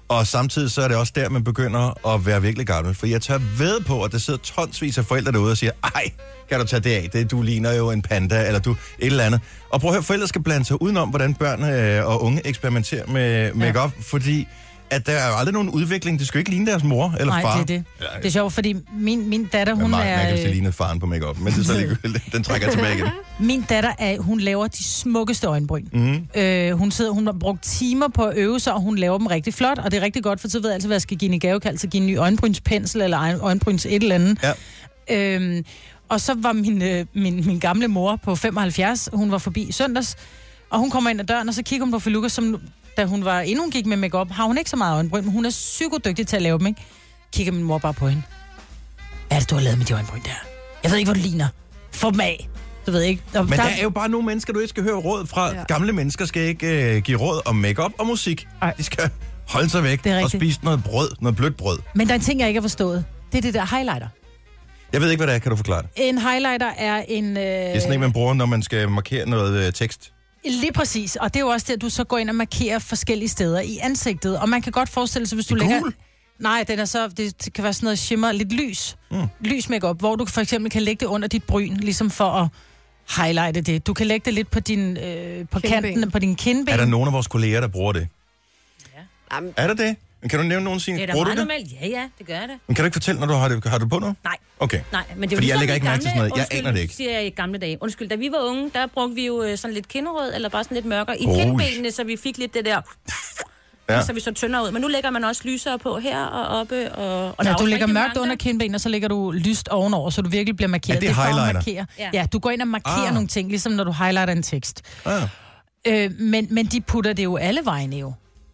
Og samtidig så er det også der, man begynder at være virkelig gammel. For jeg tør ved på, at der sidder tonsvis af forældre derude og siger, ej, kan du tage det af? Det, du ligner jo en panda, eller du et eller andet. Og prøv at høre, forældre skal blande sig udenom, hvordan børn øh, og unge eksperimenterer med make-up, ja. fordi at der er jo aldrig nogen udvikling. Det skal jo ikke ligne deres mor eller Nej, far. Nej, det er det. Det er sjovt, fordi min, min datter, hun meget, er... Man kan sige, lignede faren på make-up, men det er så ligegyldigt. Den trækker jeg tilbage igen. Min datter, er, hun laver de smukkeste øjenbryn. Mm. Øh, hun, sidder, hun har brugt timer på at øve sig, og hun laver dem rigtig flot, og det er rigtig godt, for så ved jeg altid, hvad jeg skal give en i gavekald, så give en ny øjenbrynspensel eller øjenbryns et eller andet. Ja. Øhm, og så var min, øh, min, min gamle mor på femoghalvfjerds, hun var forbi i søndags, og hun kommer ind ad døren, og så kigger hun på Feluca, som da hun var, inden hun gik med make-up, har hun ikke så meget øjenbryn, men hun er psykodygtig til at lave dem, ikke? Kigger min mor bare på hende. Hvad er det, du har lavet med de øjenbryn der? Jeg ved ikke, hvor det ligner. Få dem af. Du ved ikke. Og men der... der er jo bare nogle mennesker, du ikke skal høre råd fra. Ja. Gamle mennesker skal ikke øh, give råd om make-up og musik. Ej. De skal holde sig væk og spise noget brød, noget blødt brød. Men der er en ting, jeg ikke har forstået. Det er det der highlighter. Jeg ved ikke, hvad det er. Kan du forklare det? En highlighter er en... Øh... Det er sådan en, man bruger, når man skal markere noget øh, tekst. Lige præcis, og det er jo også det, at du så går ind og markerer forskellige steder i ansigtet, og man kan godt forestille sig, hvis du lægger... Nej, den er så, det kan være sådan noget shimmer, lidt lys, mm. lys makeup, hvor du for eksempel kan lægge det under dit bryn, ligesom for at highlighte det. Du kan lægge det lidt på, din, øh, på kanten, på din kindben. Er der nogen af vores kolleger, der bruger det? Ja. Er der det? Men kan du nævne nogen, Signe? Det er da meget normalt. Ja, ja, det gør det. Men kan du ikke fortælle, når du har det? Har du på noget? Nej. Okay. Nej, men det er fordi jo jeg ligesom lægger ikke mærke til sådan noget. Jeg undskyld, aner det ikke. Siger jeg i gamle dage. Undskyld, da vi var unge, der brugte vi jo sådan lidt kinderød, eller bare sådan lidt mørkere i oh. kindbenene, så vi fik lidt det der... Ja. Så vi så tyndere ud. Men nu lægger man også lysere på her og oppe. Og, og ja, du lægger mørkt under kindben, og så lægger du lyst ovenover, så du virkelig bliver markeret. Er det, det highlighter? Ja. ja, du går ind og markerer ah. nogle ting, ligesom når du highlighter en tekst. Ah. Øh, men, men de putter det jo alle vejen jo.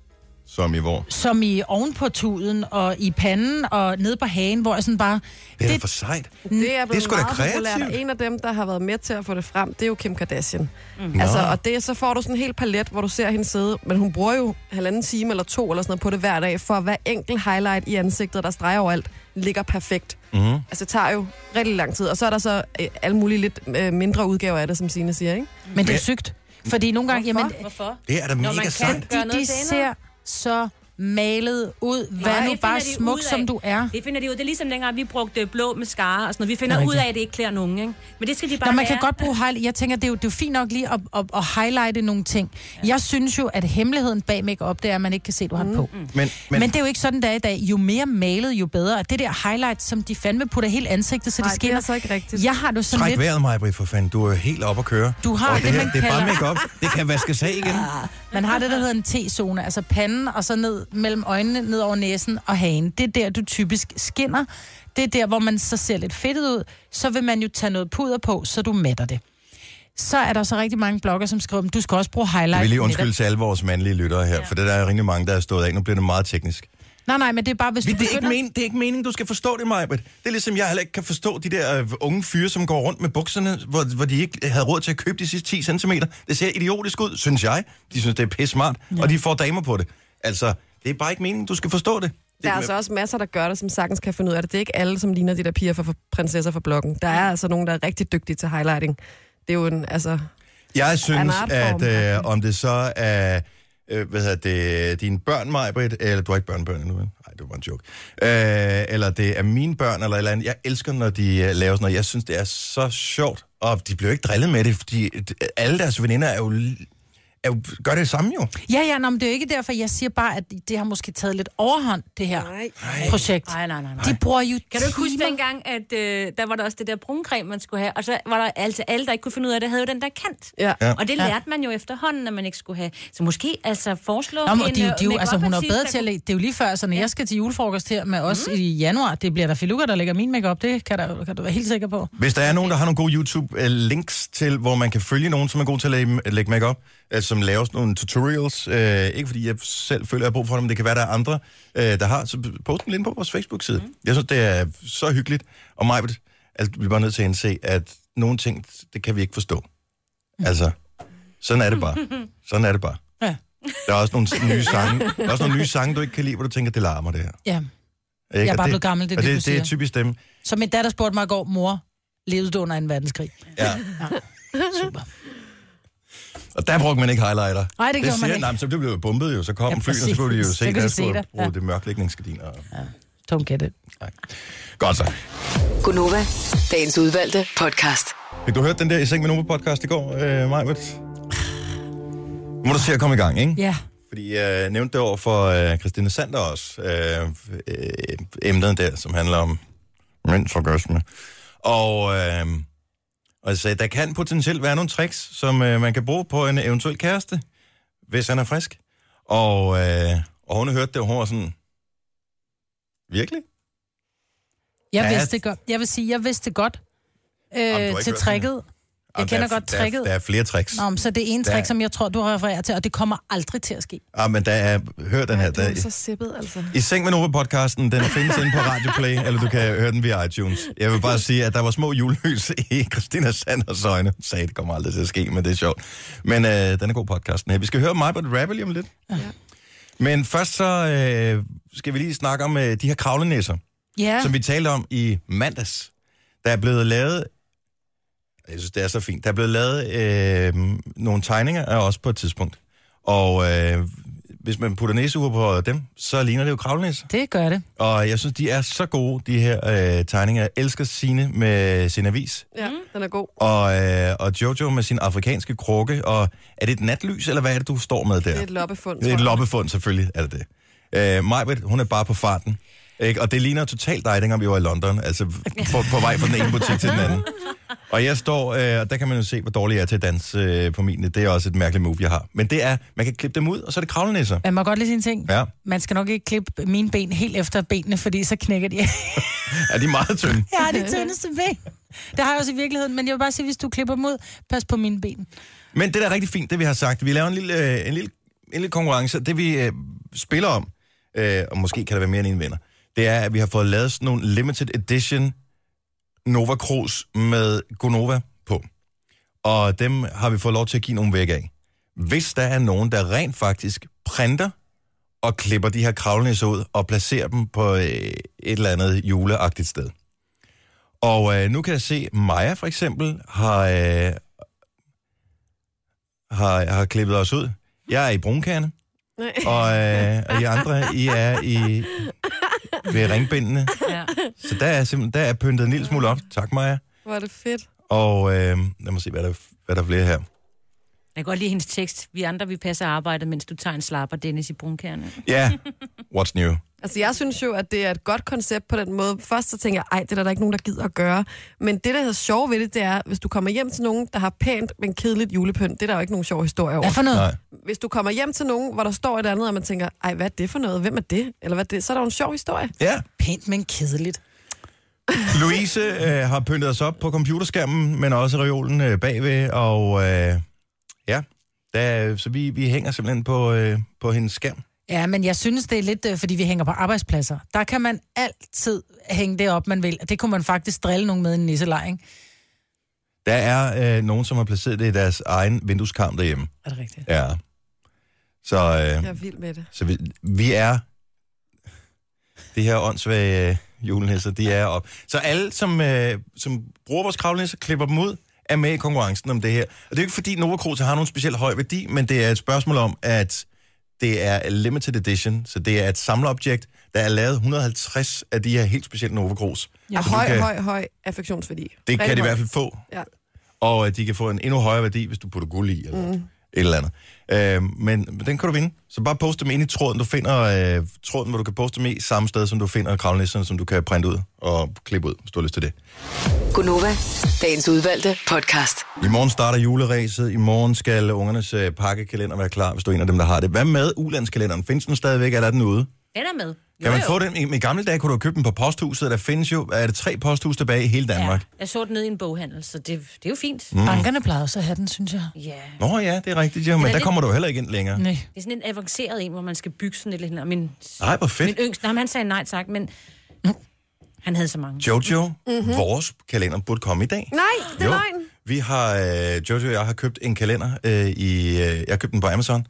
Som i hvor? Som i oven på tuden, og i panden, og ned på hagen, hvor jeg sådan bare... Det er det, for sejt. Det er blevet det er meget populært. En af dem, der har været med til at få det frem, det er jo Kim Kardashian. Mm. Altså, og det, så får du sådan en hel palet, hvor du ser hende sidde, men hun bruger jo halvanden time eller to eller sådan noget på det hver dag, for hver enkelt highlight i ansigtet, der streger overalt, ligger perfekt. Mm. Altså, det tager jo rigtig lang tid. Og så er der så øh, alle mulige lidt øh, mindre udgaver af det, som Signe siger, ikke? Men det er sygt. Fordi nogle gange... Hvorfor? Jamen, Hvorfor? Det er da mega sejt. De, de ser så malet ud. Vær Nej, nu bare smuk, som du er. Det finder de ud. Det er ligesom dengang, vi brugte blå mascara og sådan noget. Vi finder ud af, at det ikke klæder nogen, ikke? Men det skal de bare Nå, man have. kan godt bruge highlight. Jeg tænker, det er jo, det er jo fint nok lige at, at, at highlighte nogle ting. Ja. Jeg synes jo, at hemmeligheden bag make-up, det er, at man ikke kan se, at du har det på. Mm. Men, men, men det er jo ikke sådan, der er i dag. Jo mere malet, jo bedre. Og det der highlight, som de fandme putter hele ansigtet, så Nej, det skinner. det er så ikke rigtigt. Jeg har det sådan Træk lidt... vejret, Maj-Brit, for fanden. Du er helt op at køre. Du har og det, det, her, man det er bare kalder... make-up. Det kan vaskes af igen. Man har det, der hedder en T-zone, altså panden, og så ned mellem øjnene, ned over næsen og hagen. Det er der, du typisk skinner. Det er der, hvor man så ser lidt fedtet ud. Så vil man jo tage noget puder på, så du mætter det. Så er der så rigtig mange blogger, som skriver, du skal også bruge highlight. Jeg vil lige undskylde til alle vores mandlige lyttere her, ja. for det der er rigtig mange, der er stået af. Nu bliver det meget teknisk. Nej, nej, men det er bare, hvis du det er, begynder... ikke men, det er ikke meningen, du skal forstå det, Maj-Brit. Det er ligesom, jeg heller ikke kan forstå de der uh, unge fyre, som går rundt med bukserne, hvor, hvor de ikke havde råd til at købe de sidste ti centimeter. Det ser idiotisk ud, synes jeg. De synes, det er pisse smart, ja. og de får damer på det. Altså, det er bare ikke meningen, du skal forstå det. Der er altså også masser, der gør det, som sagtens kan finde ud af det. Det er ikke alle, som ligner de der piger fra prinsesser fra bloggen. Der er altså nogen, der er rigtig dygtige til highlighting. Det er jo en, altså... Jeg synes, at øh, om det så er... Øh, hvad hedder det, dine børn, Maj-Brit, eller du har ikke børnebørn endnu, nej, det var en joke, øh, eller det er mine børn, eller eller andet. Jeg elsker, når de uh, laver sådan noget. Jeg synes, det er så sjovt, og de bliver ikke drillet med det, fordi alle deres veninder er jo, er jo gør det samme jo. Ja, ja, nå, men det er jo ikke derfor, jeg siger bare, at det har måske taget lidt overhånd, det her nej. projekt. Nej, nej, nej, nej. De bruger jo Kan du ikke huske dengang, at øh, der var der også det der bruncreme, man skulle have, og så var der altså alle, der ikke kunne finde ud af det, havde jo den der kant. Ja. Ja. Og det lærte ja. man jo efterhånden, at man ikke skulle have. Så måske altså foreslå Nå, en de, de, de, altså, hun er bedre der... til at lægge. Det er jo lige før, så når ja. jeg skal til julefrokost her med os mm. i januar, det bliver der Feluca, der lægger min make-up. Det kan, der, kan du være helt sikker på. Hvis der er nogen, der har nogle gode YouTube-links til, hvor man kan følge nogen, som er god til at lægge, lægge make-up, som laver sådan nogle tutorials. Øh, ikke fordi jeg selv føler, at jeg har brug for dem, men det kan være, der er andre, øh, der har. Så post den lige på vores Facebook-side. Mm. Jeg synes, det er så hyggeligt. Og mig, altså, vi er bare nødt til at indse, at nogle ting, det kan vi ikke forstå. Mm. Altså, sådan er det bare. Sådan er det bare. Ja. Der er også nogle nye sange, der er også nogle nye sange, du ikke kan lide, hvor du tænker, det larmer det her. Ja. Ikke? Jeg er bare det, blevet gammel, det er det, det, det er typisk dem. Så min datter spurgte mig i går, mor, levede du under en verdenskrig? Ja. ja. Super. Og der brugte man ikke highlighter. Nej, det gjorde man ikke. Nej, så blev det jo bumpet jo, så kom ja, flyene, så kunne de jo se, der skulle det. bruge Ja. det mørklægningsgardiner. Ja, don't get it. Nej. Godt så. Gunova, dagens udvalgte podcast. Fik du hørt den der I Seng med Nova-podcast i går, øh, Majbert? Nu må du se at komme i gang, ikke? Ja. Fordi jeg nævnte det over for øh, Christine Sander også, øh, øh, emnet der, som handler om mændsorgasme. Og, øh, og jeg sagde, der kan potentielt være nogle tricks, som øh, man kan bruge på en eventuel kæreste, hvis han er frisk. Og, øh, og hun hørte det, og hun var sådan, virkelig? Jeg Ja, vidste det godt. Jeg vil sige, jeg vidste det godt øh, Jamen, til tricket. Jeg Jamen, kender der er, godt tricket. Der, er- der er flere tricks. Nå, men så det er en Der- trick, som jeg tror, du har refereret til, og det kommer aldrig til at ske. Ja, men der er, hør den her. Du er Der, så sippet, altså. I Seng med Nova-podcasten, den findes inde på Radio Play, eller du kan høre den via iTunes. Jeg vil bare sige, at der var små julelys i Christina Sanders øjne. Jeg sagde, det kommer aldrig til at ske, men det er sjovt. Men øh, den er god podcasten her. Vi skal høre mig på det rappe lige om lidt. Ja. Men først så øh, skal vi lige snakke om øh, de her kravlenæsser, Ja. som vi talte om i mandags. Der er blevet lavet, jeg synes, det er så fint, der er blevet lavet øh, nogle tegninger af os på et tidspunkt. Og øh, hvis man putter næseuger på dem, så ligner det jo kravlenæsser. Det gør det. Og jeg synes, de er så gode, de her øh, tegninger. Jeg elsker Signe med sin avis, Ja, den er god. og, øh, og Jojo med sin afrikanske krukke. Og er det et natlys, eller hvad er det, du står med der? Det er et loppefund. Det er et loppefund, selvfølgelig er det det. Øh, Majbert, hun er bare på farten. Ikke? Og det ligner totalt dig, dengang vi var i London. Altså på, på vej fra den ene butik til den anden. Og jeg står, øh, og der kan man jo se, hvor dårlig jeg er til at danse øh, på min. Det er også et mærkeligt move, jeg har. Men det er, man kan klippe dem ud, og så er det kravlenæsser. Man må godt lige sige en ting. Ja. Man skal nok ikke klippe mine ben helt efter benene, fordi så knækker de. Er de meget tynde? Ja, de tyndeste ben. Det har jeg også i virkeligheden, men jeg vil bare sige, hvis du klipper dem ud, pas på mine ben. Men det der er rigtig fint, det vi har sagt. Vi laver en lille, øh, en lille, en lille konkurrence. Det vi øh, spiller om, øh, og måske kan der være mere end en vinder, det er, at vi har fået lavet sådan nogle limited edition Nova Cruz med Gonova på. Og dem har vi fået lov til at give nogle væk af. Hvis der er nogen, der rent faktisk printer og klipper de her kravlenæsser ud og placerer dem på øh, et eller andet juleagtigt sted. Og øh, nu kan jeg se, Maja for eksempel har, øh, har, har klippet os ud. Jeg er i brunkærne, Nej. og, øh, og I andre, I er i ved ringbindene. Ja. Så der er simpelthen der er pyntet en lille smule op. Tak, Maja. Hvor er det fedt. Og øh, lad mig se, hvad der, hvad der bliver her. Jeg kan godt lide hendes tekst. Vi andre, vi passer arbejdet, mens du tager en slapper, Dennis, i brunkærne. Ja, what's new? Altså, jeg synes jo, at det er et godt koncept på den måde. Først så tænker jeg, ej, det er der, der ikke nogen, der gider at gøre. Men det, der er sjovt ved det, det er, hvis du kommer hjem til nogen, der har pænt, men kedeligt julepynt, det er der jo ikke nogen sjov historie over. Hvad for noget? Nej. Hvis du kommer hjem til nogen, hvor der står et andet, og man tænker, ej, hvad er det for noget? Hvem er det? Eller hvad er det? Så er der jo en sjov historie. Ja, Pænt, men kedeligt. Louise øh, har pyntet os op på computerskærmen, men også reolen øh, bagved, og øh, ja, der, så vi, vi hænger simpelthen på, øh, på hendes skærm. Ja, men jeg synes, det er lidt, øh, fordi vi hænger på arbejdspladser. Der kan man altid hænge det op, man vil. Og det kunne man faktisk drille nogen med i en nisselej, ikke? Der er øh, nogen, som har placeret det i deres egen vindueskarm derhjemme. Er det rigtigt? Ja. Så, øh, Jeg er vild med det. så vi, vi er... Det her åndssvage øh, julenæsser, de er op. Så alle, som, øh, som bruger vores kravlenæsser, klipper dem ud, er med i konkurrencen om det her. Og det er jo ikke fordi Nova Cruz har nogen speciel høj værdi, men det er et spørgsmål om, at det er limited edition, så det er et samleobjekt. Der er lavet et hundrede og halvtreds af de her helt specielle Nova Cruz. Ja, Så du høj, kan- høj, høj affektionsværdi. Det Rigtig kan de i høj. hvert fald få. Ja. Og øh, de kan få en endnu højere værdi, hvis du putter guld i, eller mm. et eller andet. Øh, men den kan du vinde. Så bare post dem ind i tråden. Du finder øh, tråden, hvor du kan poste dem i samme sted, som du finder kravlenæsserne, som du kan printe ud og klippe ud, hvis du har lyst til det. Gunova, dagens udvalgte podcast. I morgen starter juleræset. I morgen skal ungernes øh, pakkekalender være klar, hvis du er en af dem, der har det. Hvad med ulandskalenderen? Findes den stadigvæk, eller er den ude? Den er med. Kan man få den? I, I gamle dage kunne du købe den på posthuset. Der findes jo, er det tre posthus tilbage i hele Danmark? Ja, jeg så den ned i en boghandel, så det, det er jo fint. Mm. Bankerne plejede også at have den, synes jeg. Ja. Nå ja, det er rigtigt, ja, men er der lidt- kommer du heller ikke ind længere. Nej. Det er sådan en avanceret en, hvor man skal bygge sådan et eller andet. Min, Nej, hvor fedt. min yngste, nej, han sagde nej tak, men han havde så mange. Jojo, mm-hmm. vores kalender burde komme i dag. Nej, det er Jo. løgn. Vi har, øh, Jojo og jeg har købt en kalender øh, i, øh, jeg har købt den på Amazon,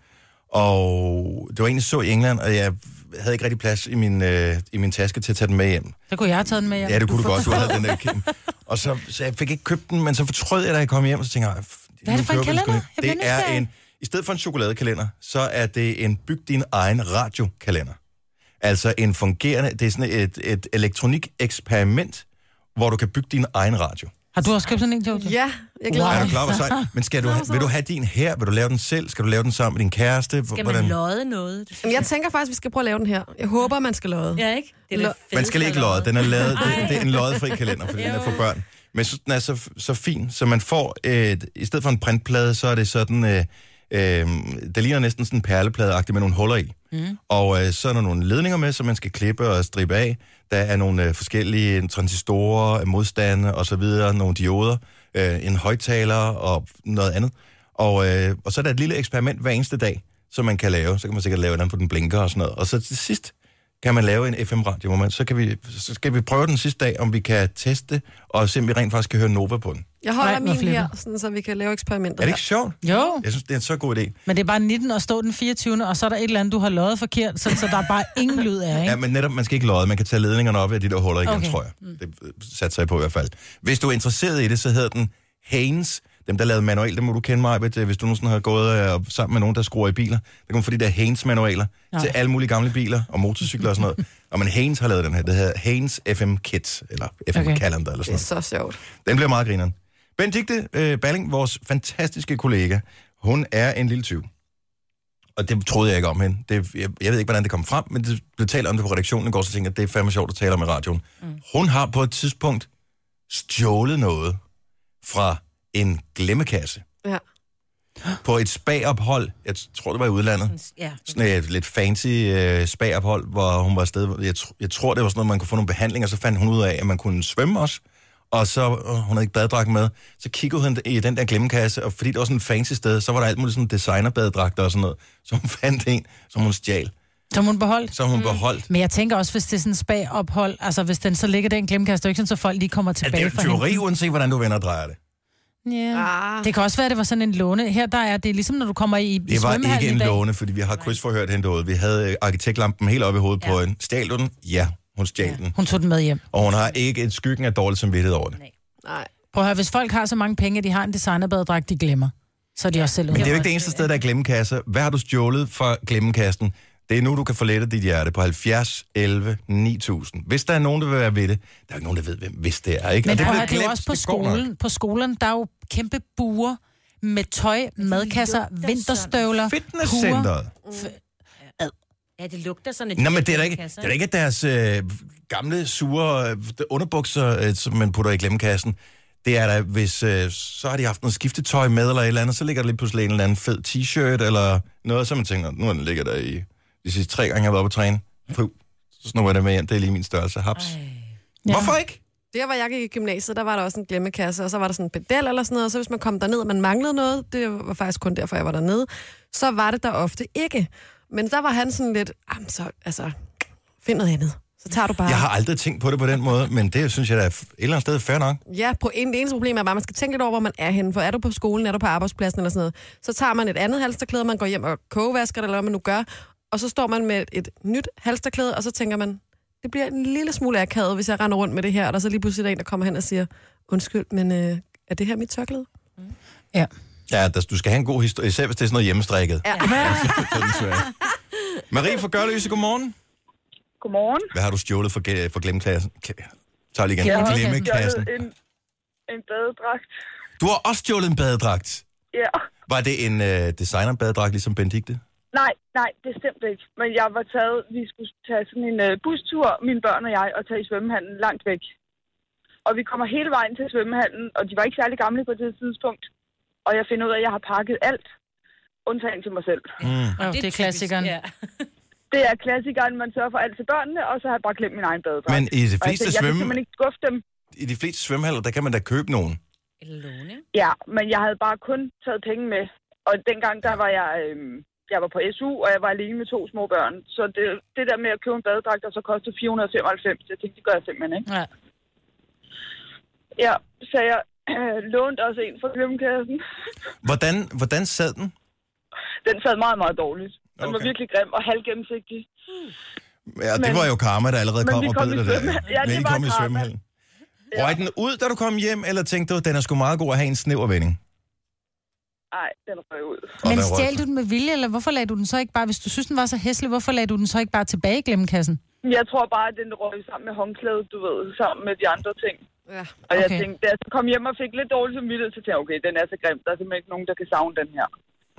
og det var egentlig så i England, og jeg havde ikke rigtig plads i min, øh, i min taske til at tage den med hjem. Så kunne jeg have taget den med hjem. Ja, det kunne du, får- godt, du havde den der kæmpe. Og så, så jeg fik ikke købt den, men så fortrød jeg, da jeg kom hjem, og så tænkte jeg, Hvad er det for en kalender? Det er en, i stedet for en chokoladekalender, så er det en byg din egen radiokalender. Altså en fungerende, det er sådan et, et elektronik eksperiment, hvor du kan bygge din egen radio. Har du også købt sådan en, Jojo? Ja, jeg glæder mig. mig. Er du klar, hvor sejt? Men skal du, vil du have din her? Vil du lave den selv? Skal du lave den sammen med din kæreste? Skal man Hvordan? lodde noget? Jamen, jeg tænker faktisk, vi skal prøve at lave den her. Jeg håber, man skal lodde. Ja, ikke? Det er man skal ikke lodde. Den er lavet, det, det er en loddefri kalender, fordi den er for børn. Men så, den er så, så fin, så man får, et, i stedet for en printplade, så er det sådan, øh, øh, det ligner næsten sådan en perleplade-agtigt med nogle huller i. Mm. Og øh, så er der nogle ledninger med, som man skal klippe og stribe af. Der er nogle øh, forskellige transistorer, modstande og så videre, nogle dioder, øh, en højttaler og noget andet. Og, øh, og så er der et lille eksperiment hver eneste dag, som man kan lave. Så kan man sikkert lave den på den blinker og sådan noget. Og så til sidst kan man lave en F M-radio, hvor man, så, kan vi, så skal vi prøve den sidste dag, om vi kan teste, og se, om vi rent faktisk kan høre Nova på den. Jeg holder Nej, min her, sådan, så vi kan lave eksperimentet. Er det ikke sjovt? Jo. Jeg synes, det er en så god idé. Men det er bare nitten at stå den fireogtyvende og så er der et eller andet, du har løjet forkert, så, så der er bare ingen lyd af, ikke? Ja, men netop, man skal ikke løje. Man kan tage ledningerne op af de der huller igen, okay. tror jeg. Det satte sig på i hvert fald. Hvis du er interesseret i det, så hedder den Haynes. Dem, der lavede manual, dem må du kende mig, hvis du nogensinde har gået øh, sammen med nogen, der skruer i biler. Det kommer for de der Haynes-manualer ja. til alle mulige gamle biler og motorcykler og sådan noget. Og men Haynes har lavet den her. Det hedder Haynes F M Kit, eller F M okay. Calendar, eller sådan noget. Det er så sjovt. Den bliver meget grineren. Benedikte øh, Balling, vores fantastiske kollega, hun er en lille tyv. Og det troede jeg ikke om hende. Det, jeg, jeg ved ikke, hvordan det kom frem, men det blev talt om det på redaktionen i går, så tænkte jeg, at det er fandme sjovt at tale om i radioen. Mm. Hun har på et tidspunkt stjålet noget fra en glemmekasse. Ja. På et spa-ophold, jeg tror, det var i udlandet. Ja. Sådan et lidt fancy uh, spa-ophold, hvor hun var afsted. Jeg, jeg tror, det var sådan noget, man kunne få nogle behandlinger, så fandt hun ud af, at man kunne svømme også. Og så, uh, hun havde ikke badedragt med, så kiggede hun i den der glemmekasse, og fordi det var sådan et fancy sted, så var der alt muligt sådan designerbadedragter og sådan noget. Så hun fandt en, som hun stjal. Som hun beholdt? Som hun mm. beholdt. Men jeg tænker også, hvis det er sådan en spa-ophold, altså hvis den så ligger den glemmekasse, det er ikke sådan, så folk lige kommer tilbage ja, det er jo teori, uanset hvordan du vender og drejer det. Ja. Ah. Det kan også være, at det var sådan en låne. Her der er det ligesom, når du kommer i, i det var ikke en låne, fordi vi har krydsforhørt hende derude. Vi havde arkitektlampen helt oppe i hovedet ja. på en. Stjal du den? Ja, hun stjal ja. den. Hun tog den med hjem. Og hun har ikke et skyggen af dårligt samvittighed over det. Nej. Nej. Prøv at høre, hvis folk har så mange penge, at de har en designerbadedragt, de glemmer. Så er de ja. også selv. Men det er jo ikke det eneste sted, der er glemmekasser. Hvad har du stjålet fra glemmekassen? Det er nu, du kan forlette dit hjerte på halvfjerds elleve ni tusind. Hvis der er nogen, der vil være ved det, der er ikke nogen, der ved, hvem hvis det er. Ikke? Men det, det, det er jo også på skolen. På skolen, der er jo kæmpe buer med tøj, madkasser, vinterstøvler. Fitnesscenteret. Ja, det lugter sådan et... Nå, men det er da ikke, det er da ikke deres øh, gamle, sure øh, underbukser, øh, som man putter i glemmekassen. Det er da, hvis øh, så har de haft noget skiftetøj med, eller et eller andet, så ligger der lige pludselig en eller anden fed t-shirt, eller noget, som man tænker, nu er den ligger der i de sidste tre gange, jeg har været oppe at træne. Puh, så snupper jeg det med hjem, det er lige min størrelse. Haps. Ja. Hvorfor ikke? Der, hvor jeg gik i gymnasiet, der var der også en glemmekasse, og så var der sådan en pedel eller sådan noget, og så hvis man kom derned, og man manglede noget, det var faktisk kun derfor, jeg var dernede, så var det der ofte ikke. Men der var han sådan lidt, så altså, find noget andet. Så tager du bare... Jeg har aldrig tænkt på det på den måde, men det synes jeg, der er et eller andet sted fair nok. Ja, på en, det eneste problem er bare, at man skal tænke lidt over, hvor man er henne. For er du på skolen, er du på arbejdspladsen eller sådan noget, så tager man et andet halsterklæde, man går hjem og kogevasker det, eller hvad man nu gør, og så står man med et, et nyt halsterklæde, og så tænker man, det bliver en lille smule akavet, hvis jeg render rundt med det her, og der så lige pludselig er en, der kommer hen og siger, undskyld, men øh, er det her mit tørklæde? Mm. Ja. Ja, der, du skal have en god historie, især hvis det er sådan noget hjemmestrikket. Ja. Marie fra Gørløse, godmorgen. Godmorgen. Hvad har du stjålet for, for glemmekassen? Tag lige igen. Jeg har glemmekassen. stjålet en, en badedragt. Du har også stjålet en badedragt? Ja. Var det en uh, designerbadedragt, ligesom Benedikte? Nej, nej, bestemt ikke. Men jeg var taget, vi skulle tage sådan en uh, bustur, mine børn og jeg, og tage i svømmehallen langt væk. Og vi kommer hele vejen til svømmehallen, og de var ikke særlig gamle på det tidspunkt. Og jeg finder ud af, at jeg har pakket alt, undtagen til mig selv. Mm. Oh, det er klassikeren. Ja. Det er klassikeren, man sørger for alt til børnene, og så har jeg bare glemt min egen badedragt. Men i de fleste altså, svømme... Jeg kan ikke skuffe dem. I de fleste svømmehaller, der kan man da købe nogen. Eller låne. Ja, men jeg havde bare kun taget penge med. Og dengang, der var jeg... Øhm, jeg var på S U, og jeg var alene med to små børn. Så det, det der med at købe en badedragt, der så kostede fire hundrede og femoghalvfems, jeg tænkte, det gør jeg simpelthen ikke. Ja. Ja, så jeg øh, lånte også en fra glemmekassen. Hvordan, hvordan sad den? Den sad meget, meget dårligt. Den okay. var virkelig grim og halvgennemsigtig. Ja, det men, var jo karma, der allerede kom og bed dig der. Ja, det var kom i svømmehallen. Ja. Røg den ud, da du kom hjem, eller tænkte du, den er sgu meget god at have en snæver vending? Nej, den røg ud. Men stjal du den med vilje, eller hvorfor lagde du den så ikke bare, hvis du synes, den var så hæslig, hvorfor lagde du den så ikke bare tilbage i glemmekassen? Jeg tror bare, at den røg sammen med håndklædet, du ved, sammen med de andre ting. Ja. Og jeg Okay. tænkte, da jeg kom hjem og fik lidt dårlig samvittighed, så tænkte jeg, okay, den er så grim. Der er simpelthen ikke nogen, der kan savne den her.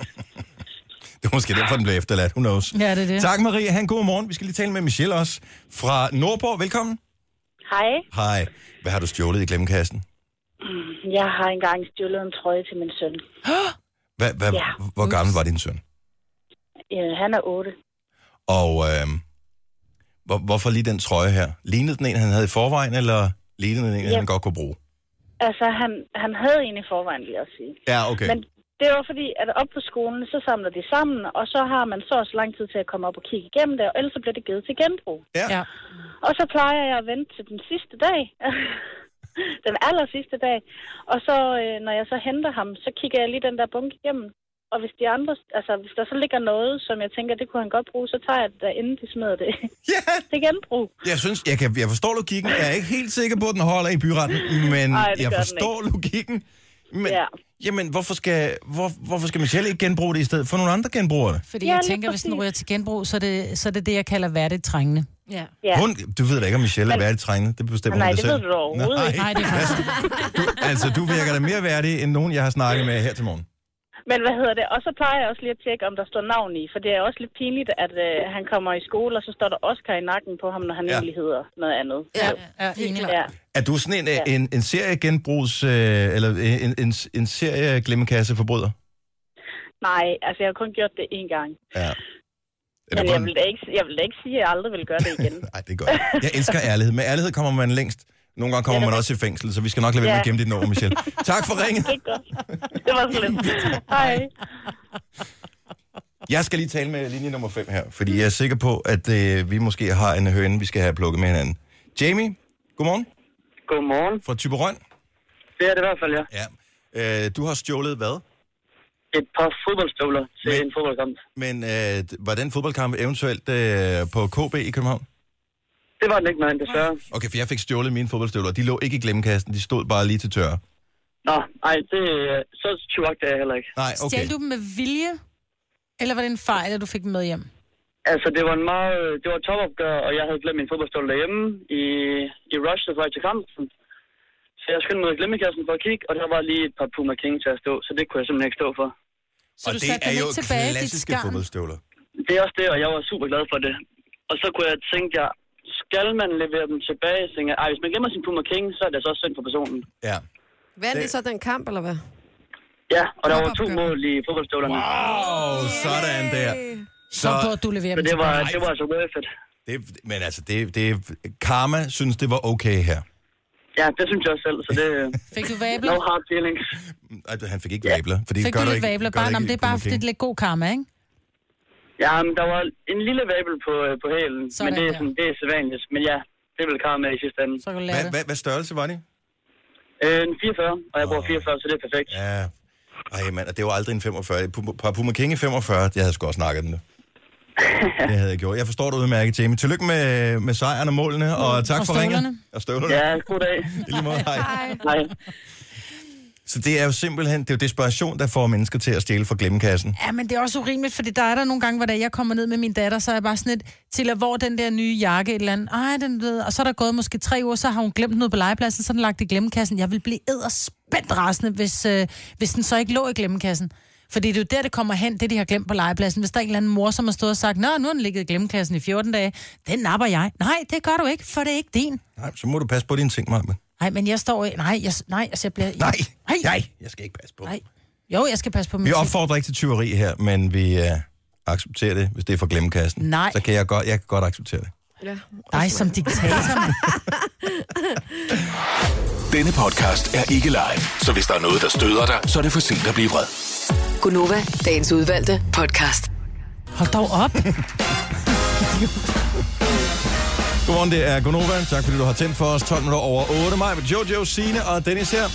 Det er måske derfor, den blev efterladt. Who knows? Ja, det er det. Tak, Marie. Ha' en god morgen. Vi skal lige tale med Michelle også. Fra Nordborg. Velkommen. Hej. Hej. Hvad har du stjålet i glemmekassen? Jeg har engang stjålet en trøje til min søn. Hvad, hvad, Ja. Hvor gammel var din søn? Ja, han er otte. Og øh, hvor, hvorfor lige den trøje her? Lignede den en, han havde i forvejen, eller lignede den en, Ja. han godt kunne bruge? Altså, han, han havde en i forvejen, vil jeg sige. Ja, okay. Men det var fordi, at op på skolen, så samler de sammen, og så har man så også lang tid til at komme op og kigge igennem det, og ellers så bliver det givet til genbrug. Ja. Ja. Og så plejer jeg at vente til den sidste dag. Den aller sidste dag. Og så, øh, når jeg så henter ham, så kigger jeg lige den der bunke igennem. Og hvis de andre, altså hvis der så ligger noget, som jeg tænker, det kunne han godt bruge, så tager jeg det der, inden de smider det. Ja. Det genbrug. Jeg synes, jeg, kan, jeg forstår logikken. Jeg er ikke helt sikker på, at den holder i byretten, men Ej, det jeg gør den forstår logikken. Men, Ja. Jamen, hvorfor skal, hvor, hvorfor skal Michelle ikke genbruge det i stedet for nogle andre genbrugere det? Fordi Ja, jeg lige tænker, hvis den præcis. ryger til genbrug, så er det så er det, det, jeg kalder værdigt trængende. Ja. Ja. Hun, du ved da ikke, om Michelle er værdig trængende. Det bestemmer Nej, hun det selv. ved du da overhovedet ikke. Nej, det er faktisk... Du, altså, du virker da mere værdig, end nogen, jeg har snakket med her til morgen. Men hvad hedder det? Og så plejer jeg også lige at tjekke, om der står navn i. For det er også lidt pinligt, at øh, han kommer i skole, og så står der Oscar i nakken på ham, når han Ja. ja. egentlig hedder noget andet. Ja, Ja, enig. Ja. Er du sådan en, en, en seriegenbrugs... Øh, eller en, en, en serieglemmekasseforbryder? Nej, altså jeg har kun gjort det én gang. Ja. Men jeg vil, da ikke, jeg vil da ikke sige, at jeg aldrig vil gøre det igen. Nej, det er godt. Jeg elsker ærlighed. Med ærlighed kommer man længst. Nogle gange kommer Ja, det man er også i fængsel, så vi skal nok lade være med at Ja. gemme dit nummer, Michelle. Tak for ringen. Det er godt. Det var så lidt. Hej. Jeg skal lige tale med linje nummer fem her, fordi jeg er sikker på, at øh, vi måske har en høne, vi skal have plukket med hinanden. Jamie, godmorgen. Godmorgen. Fra Thyborøn. Det er det i hvert fald, ja. Ja. Øh, du har stjålet hvad? Et par fodboldstøvler til Men- en fodboldkamp. Men øh, var den fodboldkamp eventuelt øh, på K B i København? Det var den ikke, nej, desværre. Okay, for jeg fik stjålet mine fodboldstøvler. De lå ikke i glemmekassen, de stod bare lige til tørre. Nå, nej, det, så tyvagt er jeg heller ikke. Nej, okay. Stjal du dem med vilje? Eller var det en fejl, at du fik dem med hjem? Altså, det var en meget, det var et topopgør, og jeg havde glemt min fodboldstøvler derhjemme i, i Rush, der var til kampen. Så jeg skyndte mig i glemmekassen for at kigge, og der var lige et par Puma King til at stå, så det kunne jeg simpelthen ikke stå for. Så Og du det satte er dem jo ikke tilbage i dit klassiske skarn? fodboldstøvler. Det er også det, og jeg var super glad for det. Og så kunne jeg tænke, jeg, skal man levere dem tilbage? Så tænkte jeg, ej, hvis man glemmer sin Puma King, så er det så også synd for personen. Ja. Vandt I så den kamp, eller hvad? Ja, og der var to Topopgør. mål i fodboldstøvlerne. Wow, sådan der. Så burde du levere Så dem det var, tilbage. det var altså worth it. Det, men altså, det, det, Karma synes, det var okay her. Ja, det synes jeg også selv, så det... Fik du vabler? No hard feelings. Altså, han fik ikke vabler. Fordi Fik gør du der lidt ikke, vabler? gør Bare, der om ikke det er bare, fordi det er lidt god karma, ikke? Ja, men der var en lille vabel på, på hælen, Sådan men det er, der. sådan, det er sædvanligt. Men ja, det vil karma med i sidste ende. Så kan du lære Hvad, det. hvad, hvad størrelse var de? Øh, en fireogfyrre, og jeg bruger fireogfyrre, så det er perfekt. Ja. Ej, mand, og det var aldrig en femogfyrre. Et par Puma King i femogfyrre, jeg havde sgu også snakket om det. Det havde jeg gjort. Jeg forstår det udmærket, Jamie. Tillykke med, med sejren og målene, og tak Og for ringen. støvlerne. Og støvlerne. Ja, god dag. I lige måde, hej. Hej. Så det er jo simpelthen, det er jo desperation, der får mennesker til at stjæle fra glemmekassen. Ja, men det er også urimeligt, fordi der er der nogle gange, hvor da jeg kommer ned med min datter, så er jeg bare sådan et, til at hvor den der nye jakke, et eller andet, ej, den ved, og så er der gået måske tre uger, så har hun glemt noget på legepladsen, så er den lagt i glemmekassen. Jeg vil blive edderspændt rasende, hvis, øh, hvis den så ikke lå i glemmekassen. Fordi det er jo der, det kommer hen, det de har glemt på legepladsen. Hvis der er en eller anden mor, som har stået og sagt, nå, nu har den ligget i glemmekassen i fjorten dage, den napper jeg. Nej, det gør du ikke, for det er ikke din. Nej, så må du passe på dine ting, Marbe. Nej, men jeg står... Nej, jeg, nej, altså jeg bliver... Nej, nej, jeg skal ikke passe på. Nej. Jo, jeg skal passe på min Vi ting. opfordrer ikke til tyveri her, men vi uh, accepterer det, hvis det er for glemmekassen. Nej. Så kan jeg godt, jeg kan godt acceptere det. Ja. Nej, som diktator. Denne podcast er ikke live, så hvis der er noget, der støder dig, så er det for sent at blive vred. Gunova, dagens udvalgte podcast. Hold dog op. Godmorgen, det er Gunova. Tak fordi du har tændt for os. tolv minutter over otte. Mig med Jojo, Signe og Dennis her.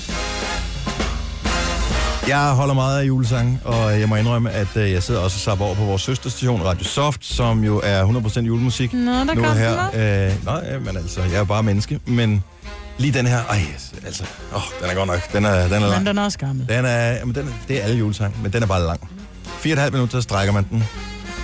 Jeg holder meget af julesange, og jeg må indrømme, at jeg sidder også og sapper over på vores søsterstation, Radio Soft, som jo er hundrede procent julemusik. Nå, der nu kom her. den Øh, nej, men altså, jeg er jo bare menneske. Men Lige den her, ej, altså, åh, den er godt nok, den er, den er lang. Men den er også gammel. Den er, jamen, den, det er alle julesange, men den er bare lang. Fire og et halvt minutter, så strækker man den.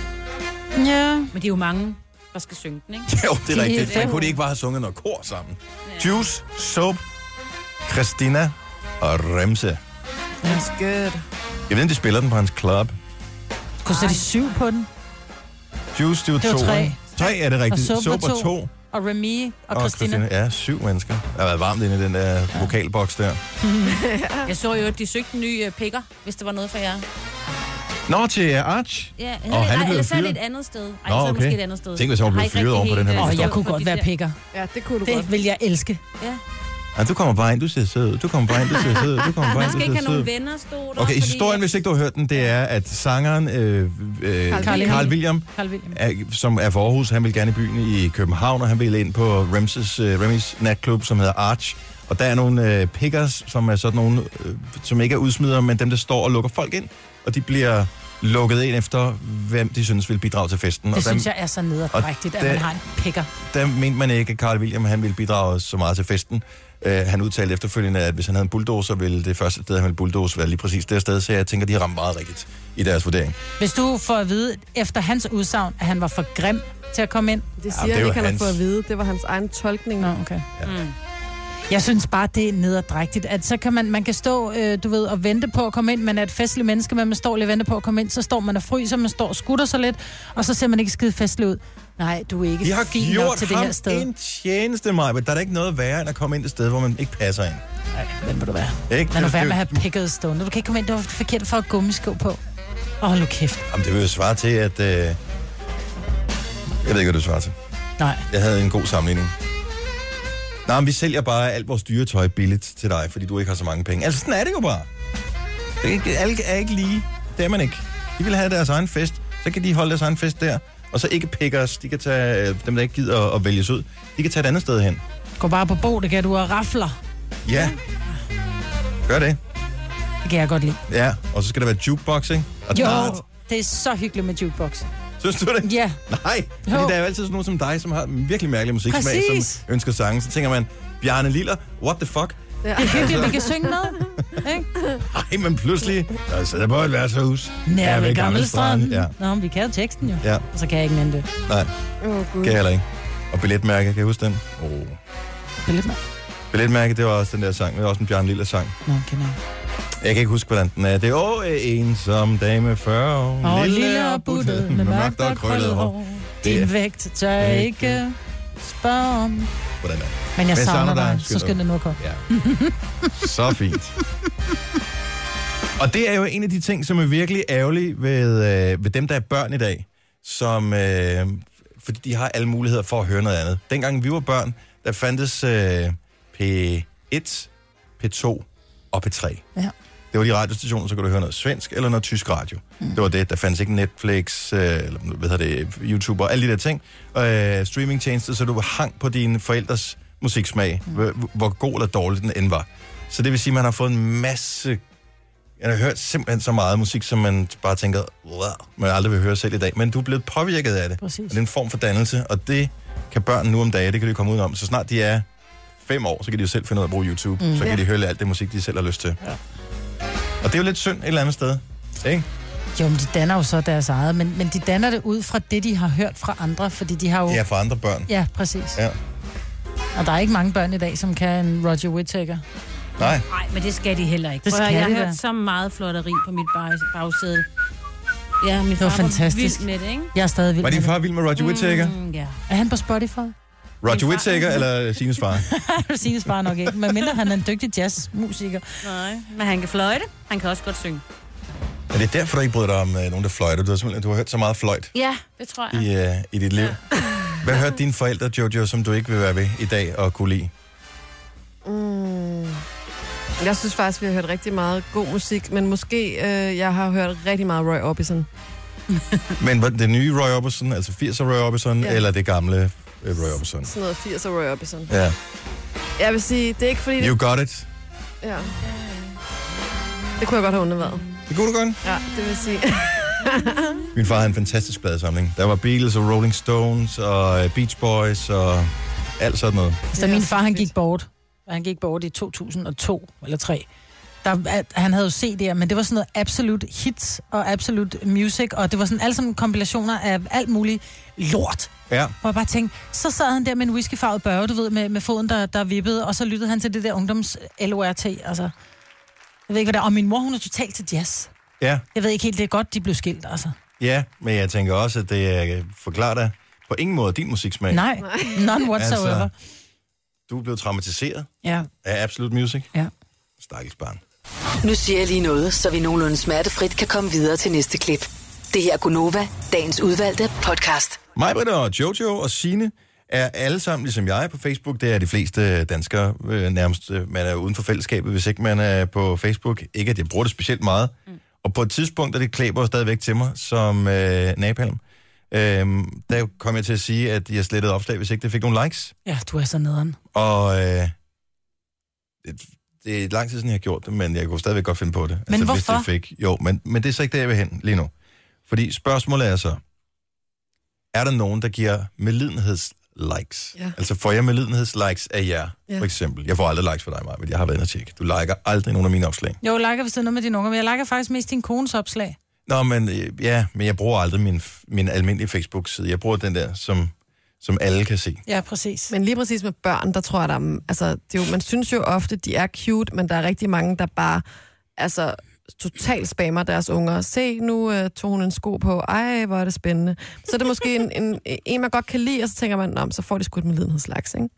Ja. Men det er jo mange, der skal synge den, ikke? Jo, det er rigtigt. Man kunne de ikke bare have sunget noget kor sammen. Ja. Juice, Soap, Christina og Remse. That's good. Jeg ved, de spiller den på hans club. Kunne sætte syv på den? Juice, det var, det var to. tre. Tre er det rigtigt. Og Soap var to. to. Og Remy og, og Christina. Christina. Ja, syv mennesker. Der har været varmt inde i den der ja. vokalboks der. Jeg så jo, at de søgte en ny uh, picker, hvis det var noget for jer. Nå, til Arch? Ja, og han er blevet fyret. Eller så er det et andet sted. Ej, Nå, så er okay. måske et andet sted. Tænk, hvis han var blevet fyret over på den her. Åh, oh, jeg kunne godt være picker. Ja, det kunne du det godt. Det vil jeg elske. Ja. Ja, du kommer bare ind, du ser sød. Du kommer bare ind, du ser sød. Du kommer bare ind, du ser sød. Man skal ikke have nogen venner, stod der. Okay, historien, hvis ikke du har hørt den, det er, at sangeren øh, øh, Carl, Carl William, Carl William. Er, som er fra Aarhus, han vil gerne i byen i København, og han vil ind på Remses, øh, Remy's natklub, som hedder Arch. Og der er nogle øh, pickers, som er sådan nogle, øh, som ikke er udsmidere, men dem, der står og lukker folk ind, og de bliver lukket ind efter, hvem de synes vil bidrage til festen. Det og synes dem, jeg er så nederdrægtigt, at der, man har en picker. Der mente man ikke, at Carl William han ville bidrage så meget til festen. Uh, han udtalte efterfølgende, at hvis han havde en bulldozer, ville det første sted, han ville bulldoze, være lige præcis det sted, så jeg tænker, de har ramt meget rigtigt i deres vurdering. Hvis du får at vide, efter hans udsagn, at han var for grim til at komme ind. Det siger ja, han ikke, han har fået at vide. Det var hans egen tolkning. Nå, okay. Ja. Mm. Jeg synes bare, det er nederdrægtigt, at så kan man, man kan stå, øh, du ved, og vente på at komme ind. Man er et festligt menneske, men man står lige og venter på at komme ind. Så står man og fryser, man står og skutter så lidt, og så ser man ikke skide festlig ud. Nej, du er ikke de har fin nok til det her sted. en tjeneste, Maja, men der er da ikke noget værre, end at komme ind et sted, hvor man ikke passer ind. Nej, hvem vil du være? Ikke? Lad nu være med at have pikket stående. Du kan ikke komme ind, det var forkert for at gummisko på. Åh, hold nu kæft. Jamen, det vil jo svare til, at... Øh... Jeg ved ikke, hvad det svarer til. Nej. Jeg havde en god sammenligning. Nej, men vi sælger bare alt vores dyretøj billigt til dig, fordi du ikke har så mange penge. Altså, sådan er det jo bare. Det er ikke, alle er ikke lige. Det er man ikke. De vil have deres egen fest, så kan de holde deres egen fest der. Og så ikke pickers, de kan tage dem, der ikke gider at, at vælges ud. De kan tage et andet sted hen. Gå bare på bo, det kan du have rafler. Ja. Gør det. Det kan jeg godt lide. Ja, og så skal der være jukebox, ikke? Og jo, dart. det er så hyggeligt med jukebox. Synes du det? Ja. Nej, fordi jo. der er jo altid sådan nogen som dig, som har virkelig mærkelig musiksmag, Præcis. som ønsker sange. Så tænker man, Bjarne Liller, what the fuck? Ja. Det er hyggeligt, vi kan synge med, ikke? Ej, men pludselig, der sidder på et værtshus. Nær ved Gammelstrand. Ja. Nå, vi kan jo teksten jo. Ja. Og så kan jeg ikke nænde det. Nej, oh, kan jeg heller ikke. Og billetmærke, kan jeg huske den? Oh. Billetmærke? Billetmærke, det var også den der sang. Det var også en Bjarne Liller sang. Nå, okay, nej. Jeg kan ikke huske, hvordan den er. Det er åh, en som dame fyrre år. Og lille og buttet med mørkt og krøllet hår. Din vægt tør jeg ikke spørge om. Hvordan er det? Men jeg Men savner dig, dig. Så skal det nu komme. Ja. Så fint. Og det er jo en af de ting, som er virkelig ærgerlige ved, øh, ved dem, der er børn i dag. Som, øh, fordi de har alle muligheder for at høre noget andet. Dengang vi var børn, der fandtes øh, P et, P to og P tre. Ja. Det var de radiostationer, så kunne du høre noget svensk eller noget tysk radio. Mm. Det var det. Der fandtes ikke Netflix, øh, eller hvad hedder det, YouTube og alle de der ting. Øh, streamingtjenester, så du hang på dine forældres musiksmag, mm. hvor, hvor god eller dårlig den end var. Så det vil sige, at man har fået en masse... Jeg har hørt simpelthen så meget musik, som man bare tænker, wow, man aldrig vil høre selv i dag. Men du er blevet påvirket af det. Præcis. Og det er en form for dannelse, og det kan børn nu om dagen, det kan de komme ud om. Så snart de er fem år, så kan de jo selv finde ud af at bruge YouTube. Mm. Så kan ja. de høre alt det musik, de selv har lyst til. Ja. Og det er jo lidt synd et eller andet sted, ikke? Jo, men de danner jo så deres eget, men, men de danner det ud fra det, de har hørt fra andre, fordi de har jo... Ja, fra andre børn. Ja, præcis. Ja. Og der er ikke mange børn i dag, som kan en Roger Whittaker. Nej. Nej, men det skal de heller ikke. Det skal jeg de har da. hørt så meget flotteri på mit bag- bagsæde. Ja, min det var far fantastisk. var vild med det, ikke? Jeg er stadig vild var din med far det. vild med Roger Whittaker? Mm, ja. Er han på Spotify? Roger Whittaker eller Sines far? Sines far nok ikke, men mindre han er en dygtig jazzmusiker. Nej, men han kan fløjte. Han kan også godt synge. Er det derfor, du ikke bryder dig om uh, nogen, der fløjter? Du har simpelthen du har hørt så meget fløjt Ja, det tror jeg. i, uh, i dit liv. Hvad hørte dine forældre, Jojo, som du ikke vil være ved i dag og kunne lide? Mm. Jeg synes faktisk, vi har hørt rigtig meget god musik, men måske øh, jeg har hørt rigtig meget Roy Orbison. Men var det nye Roy Orbison, altså firser Roy Orbison, Ja. eller det gamle uh, Roy Orbison? Sådan noget firser Roy Orbison. Ja. Jeg vil sige, det er ikke fordi... You Det... got it. Ja. Det kunne jeg godt have undværet. Det kunne du godt. Ja, det vil sige... Min far havde en fantastisk pladesamling. Der var Beatles og Rolling Stones og Beach Boys og alt sådan noget. Så min far, han gik bort, han gik bort i to tusind og to eller tre. Der, han havde jo C D'er, men det var sådan noget absolut hits og absolut music, og det var sådan alle sådan kompilationer af alt muligt lort. Ja. Hvor jeg bare tænkte, så sad han der med en whiskyfarvet børge, du ved, med, med foden, der, der vippede, og så lyttede han til det der ungdoms L O R T, altså. Jeg ved ikke, hvad det er. Og min mor, hun er totalt til jazz. Ja. Jeg ved ikke helt, det er godt, de blev skilt, altså. Ja, men jeg tænker også, at det forklarer dig på ingen måde din musiksmag. Nej, none whatsoever. Altså, du er blevet traumatiseret ja. af Absolute Music. Ja. Stakkels barn. Nu siger jeg lige noget, så vi nogenlunde smertefrit kan komme videre til næste klip. Det her er Gunova, dagens udvalgte podcast. Majbrit og Jojo og Signe er alle sammen, ligesom jeg, på Facebook. Det er de fleste danskere øh, nærmest. Man er uden for fællesskabet, hvis ikke man er på Facebook. Ikke, at jeg bruger det specielt meget. Mm. Og på et tidspunkt, der det klæber stadigvæk til mig som øh, napalm, øh, der kom jeg til at sige, at jeg slettede opslag, hvis ikke det fik nogle likes. Ja, du er så nederen. Og øh, det, det er lang tid siden, jeg har gjort det, men jeg kunne stadigvæk godt finde på det. Men altså, hvorfor? Hvis det fik, jo, men, men det er så ikke der, jeg vil hen lige nu. Fordi spørgsmålet er så, er der nogen, der giver medlidenhedslikes? Ja. Altså får jeg medlidenhedslikes af jer, ja. for eksempel? Jeg får aldrig likes for dig, Maja, men jeg har været inde og tjekke. Du liker aldrig nogen af mine opslag. Jo, jeg liker, hvis det er noget med dine unger, men jeg liker faktisk mest din kones opslag. Nå, men ja, men jeg bruger aldrig min, min almindelige Facebook-side. Jeg bruger den der, som, som alle kan se. Ja, præcis. Men lige præcis med børn, der tror jeg, der er, altså, det er jo, man synes jo ofte, de er cute, men der er rigtig mange, der bare, altså, totalt spammer deres unger. Se, nu uh, tog hun en sko på. Ej, hvor er det spændende. Så er det måske en, en, en man godt kan lide, og så tænker man, nå, så får de sgu et medlidenhedslaks, ikke?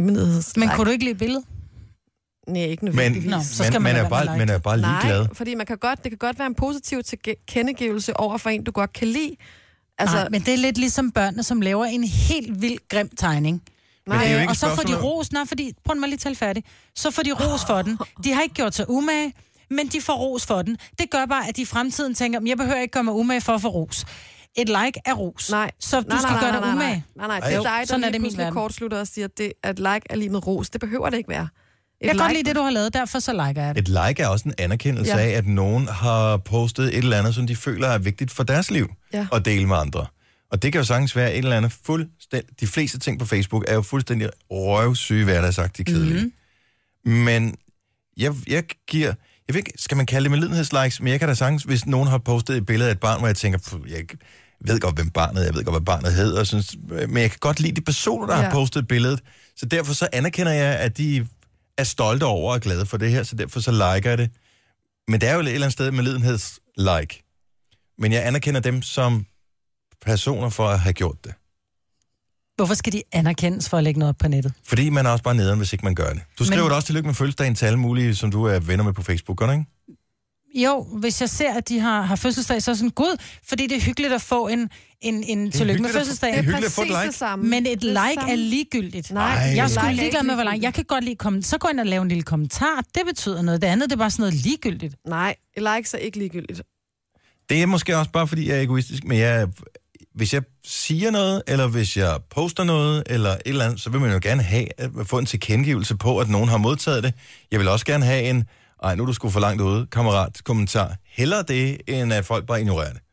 Men kunne du ikke lide billedet? Nej, ikke nødvendigvis. Men, Nå, så skal man, man, er bare, man er bare ligeglad. Nej, fordi man kan godt, det kan godt være en positiv tilkendegivelse over for en, du godt kan lide. Altså, nej, men det er lidt ligesom børnene, som laver en helt vild grim tegning. Nej, det er jo ikke og så får de ros, nej, fordi, prøv mig lige til færdig, så får de ros for den. De har ikke gjort sig umage, men de får ros for den. Det gør bare, at de i fremtiden tænker, jeg behøver ikke gøre mig umage for at få ros. Et like er ros. Nej. Så du nej, skal nej, gøre nej, dig umage. Nej, nej, nej. Det er dig, der lige pludselig kortslutter og siger, at, det, at like er lige med ros. Det behøver det ikke være. Et jeg kan like... godt lide det, du har lavet, derfor så liker jeg det. Et like er også en anerkendelse ja. af, at nogen har postet et eller andet, som de føler er vigtigt for deres liv, ja. at dele med andre. Og det kan jo sagtens være et eller andet fuldstændig... De fleste ting på Facebook er jo fuldstændig røvsyge, hverdagsagtigt kedelige. Mm-hmm. Men jeg, jeg giver... Jeg ved ikke, skal man kalde det medlidenhedslikes, men jeg kan da sagtens, hvis nogen har postet et billede af et barn, hvor jeg tænker, jeg ved godt, hvem barnet er, jeg ved godt, hvad barnet hedder, synes, men jeg kan godt lide de personer, der ja. har postet billedet. Så derfor så anerkender jeg, at de er stolte over og glade for det her, så derfor så liker jeg det. Men det er jo et eller andet sted medlidenhedslike. Men jeg anerkender dem som personer for at have gjort det. Hvorfor skal de anerkendes for at lægge noget op på nettet? Fordi man er også bare nederen, hvis ikke man gør det. Du skriver Men... da også tillykke med fødselsdagen til alle mulige, som du er venner med på Facebook, gør du ikke? Jo, hvis jeg ser, at de har, har fødselsdag, så er sådan, gud, fordi det er hyggeligt at få en, en, en tillykke med fødselsdagen. Det er hyggeligt at få et like. Det samme. Men et like samme. er ligegyldigt. Nej, jeg er sgu ligeglad med, hvor like. Jeg kan godt lide komme. Så går jeg ind og laver en lille kommentar. Det betyder noget. Det andet, det er bare sådan noget ligegyldigt. Nej, et like er ikke ligegyldigt. Det er måske også bare, fordi jeg er egoistisk, men jeg, hvis jeg siger noget, eller hvis jeg poster noget, eller et eller andet, så vil man jo gerne have, at få en tilkendegivelse på, at nogen har modtaget det. Jeg vil også gerne have en, ej, nu er du sgu for langt ude, kammerat, kommentar. Hellere det, end at folk bare ignorerer det.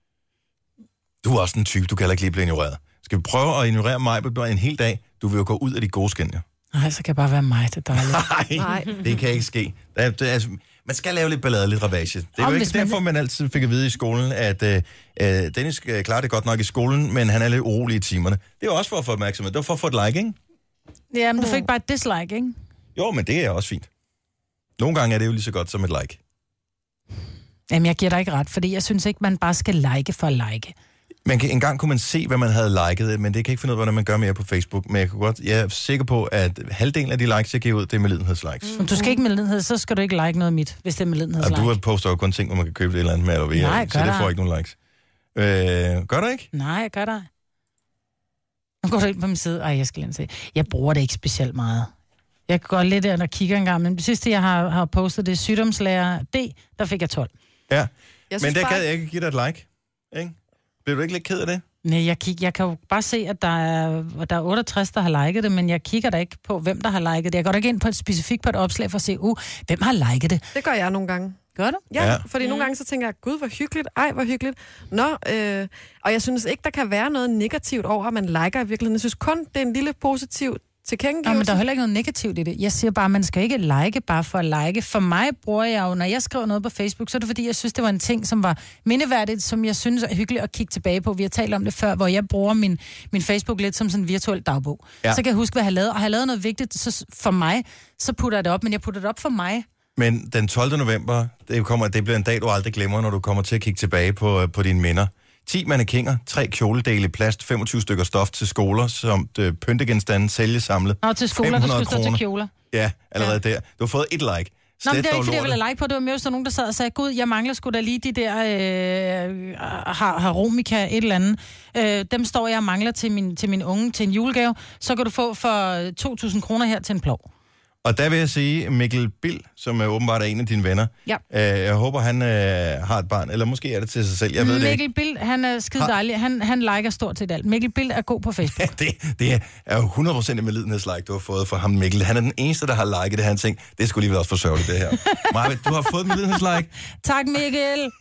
Du er også en type, du kan heller ikke lige blive ignoreret. Skal vi prøve at ignorere mig på en hel dag? Du vil jo gå ud af de gode skin, ja. Nej, så kan det bare være mig, det er dejligt. Nej, det kan ikke ske. Det er, det er, altså, man skal lave lidt ballade, lidt ravage. Det er Om, jo ikke derfor, man... man altid fik at vide i skolen, at øh, Dennis klarer det godt nok i skolen, men han er lidt urolig i timerne. Det er jo også for at få opmærksomhed. Det var for at få et like, ikke? Ja, men du fik bare et dislike, ikke? Jo, men det er også fint. Nogle gange er det jo lige så godt som et like. Jamen, jeg giver dig ikke ret, fordi jeg synes ikke, man bare skal like for at like. Man kan, en gang kunne man se, hvad man havde liket, men det kan ikke finde ud af, hvordan man gør mere på Facebook. Men jeg, kan godt, jeg er sikker på, at halvdelen af de likes, jeg giver ud, det er medlidenhedslikes. Mm. Du skal ikke medlidenhed, så skal du ikke like noget mit, hvis det er medlidenhedslike. Og du poster jo kun ting, hvor man kan købe et eller andet med, eller Nej, så det får ikke nogen likes. Øh, gør du ikke? Nej, jeg gør det. Nu går du ind på min side. Ej, jeg skal lige se. Jeg bruger det ikke specielt meget. Jeg går lidt ind og kigger en gang, men det sidste, jeg har, har postet, det er sygdomslærer D, der fik jeg tolv. Ja, men der bare... gad jeg ikke give dig et like, ikke? Bliver du ikke lidt ked af det? Nej, jeg, kig, jeg kan jo bare se, at der er, der er otteogtres, der har liket det, men jeg kigger da ikke på, hvem der har liket det. Jeg går da ikke ind på et specifikt på et opslag for at se, uh, hvem har liket det? Det gør jeg nogle gange. Gør du? Ja, ja. Fordi mm. nogle gange så tænker jeg, gud, hvor hyggeligt, ej, hvor hyggeligt. Nå, øh, og jeg synes ikke, der kan være noget negativt over, at man liker i virkeligheden. Jeg synes kun, det er en lille positiv tilkendegivelse. Ja, men der er heller ikke noget negativt i det. Jeg siger bare, man skal ikke like bare for at like. For mig bruger jeg jo, når jeg skriver noget på Facebook, så er det fordi, jeg synes, det var en ting, som var mindeværdigt, som jeg synes er hyggeligt at kigge tilbage på. Vi har talt om det før, hvor jeg bruger min, min Facebook lidt som sådan en virtuel dagbog. Ja. Så kan jeg huske, hvad jeg har lavet. Og har jeg lavet noget vigtigt så for mig, så putter jeg det op. Men jeg putter det op for mig. Men den tolvte november, det, kommer, det bliver en dag, du aldrig glemmer, når du kommer til at kigge tilbage på, på dine minder. ti mannekinger, tre kjoledele i plast, femogtyve stykker stof til skoler, som øh, pyntegenstande, sælges samlet. Og til skoler, der skulle stå til kjoler. Ja, allerede ja. der. Du har fået et like. Nå, men det er ikke, fordi jeg ville like på. Det var mere, hvis der nogen, der sad og sagde, gud, jeg mangler sgu da lige de der øh, har, har romika, et eller andet. Øh, dem står jeg og mangler til min, til min unge til en julegave. Så kan du få for to tusind kroner her til en plov. Og der vil jeg sige, Mikkel Bill, som er åbenbart er en af dine venner, ja. øh, jeg håber, han øh, har et barn, eller måske er det til sig selv, jeg ved Mikkel det ikke. Mikkel Bill, han er skide dejlig, han, han liker stort til alt. Mikkel Bill er god på Facebook. Ja, det, det er jo hundrede procent en medlidenhedslike, du har fået fra ham, Mikkel. Han er den eneste, der har liket det, han tænkt, det skulle alligevel også for sørgeligt, det her. Maja, du har fået en medlidenhedslike. Tak, Mikkel.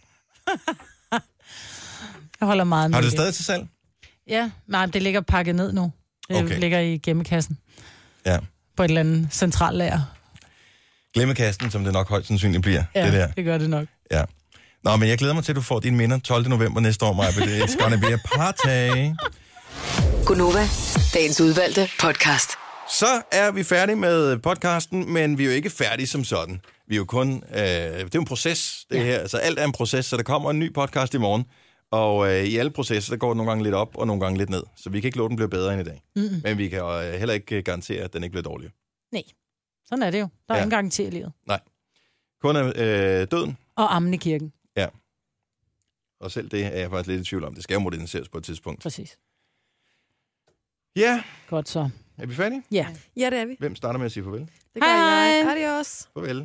Jeg holder meget med Har du det stadig til salg? Ja, nej, det ligger pakket ned nu. Det okay. ligger i gemmekassen. Ja. På et eller andet centrallager. Glemmekassen, som det nok højst sandsynligt bliver. Ja, det, der. det gør det nok. Ja. Nå, men jeg glæder mig til, at du får dine minder tolvte november næste år, Maja. It's gonna be a party. Gunova, dagens udvalgte podcast. Så er vi færdige med podcasten, men vi er jo ikke færdige som sådan. Vi er jo kun... Øh, det er jo en proces, det ja. her. Altså alt er en proces, så der kommer en ny podcast i morgen. Og øh, i alle processer, der går det nogle gange lidt op, og nogle gange lidt ned. Så vi kan ikke love, den bliver bedre end i dag. Mm-hmm. Men vi kan øh, heller ikke garantere, at den ikke bliver dårligere. Nej, sådan er det jo. Der er ja. ingen garanti i livet. Nej. Kun er øh, døden. Og ammen i kirken. Ja. Og selv det er jeg faktisk lidt i tvivl om. Det skal jo moderniseres på et tidspunkt. Præcis. Ja. Godt så. Er vi færdige? Ja. Ja, det er vi. Hvem starter med at sige farvel? Det gør jeg. Adios. Farvel.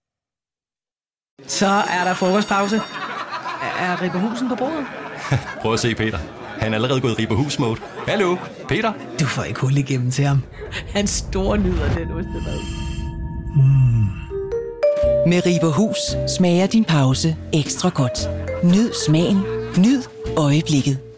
Så er der frokostpause. Er Ribberhusen på bordet? Prøv at se, Peter. Han er allerede gået i Ribberhus-mode. Hallo, Peter? Du får ikke hul igennem til ham. Han store nyder den ostemad. Mm. Med Ribberhus smager din pause ekstra godt. Nyd smagen. Nyd øjeblikket.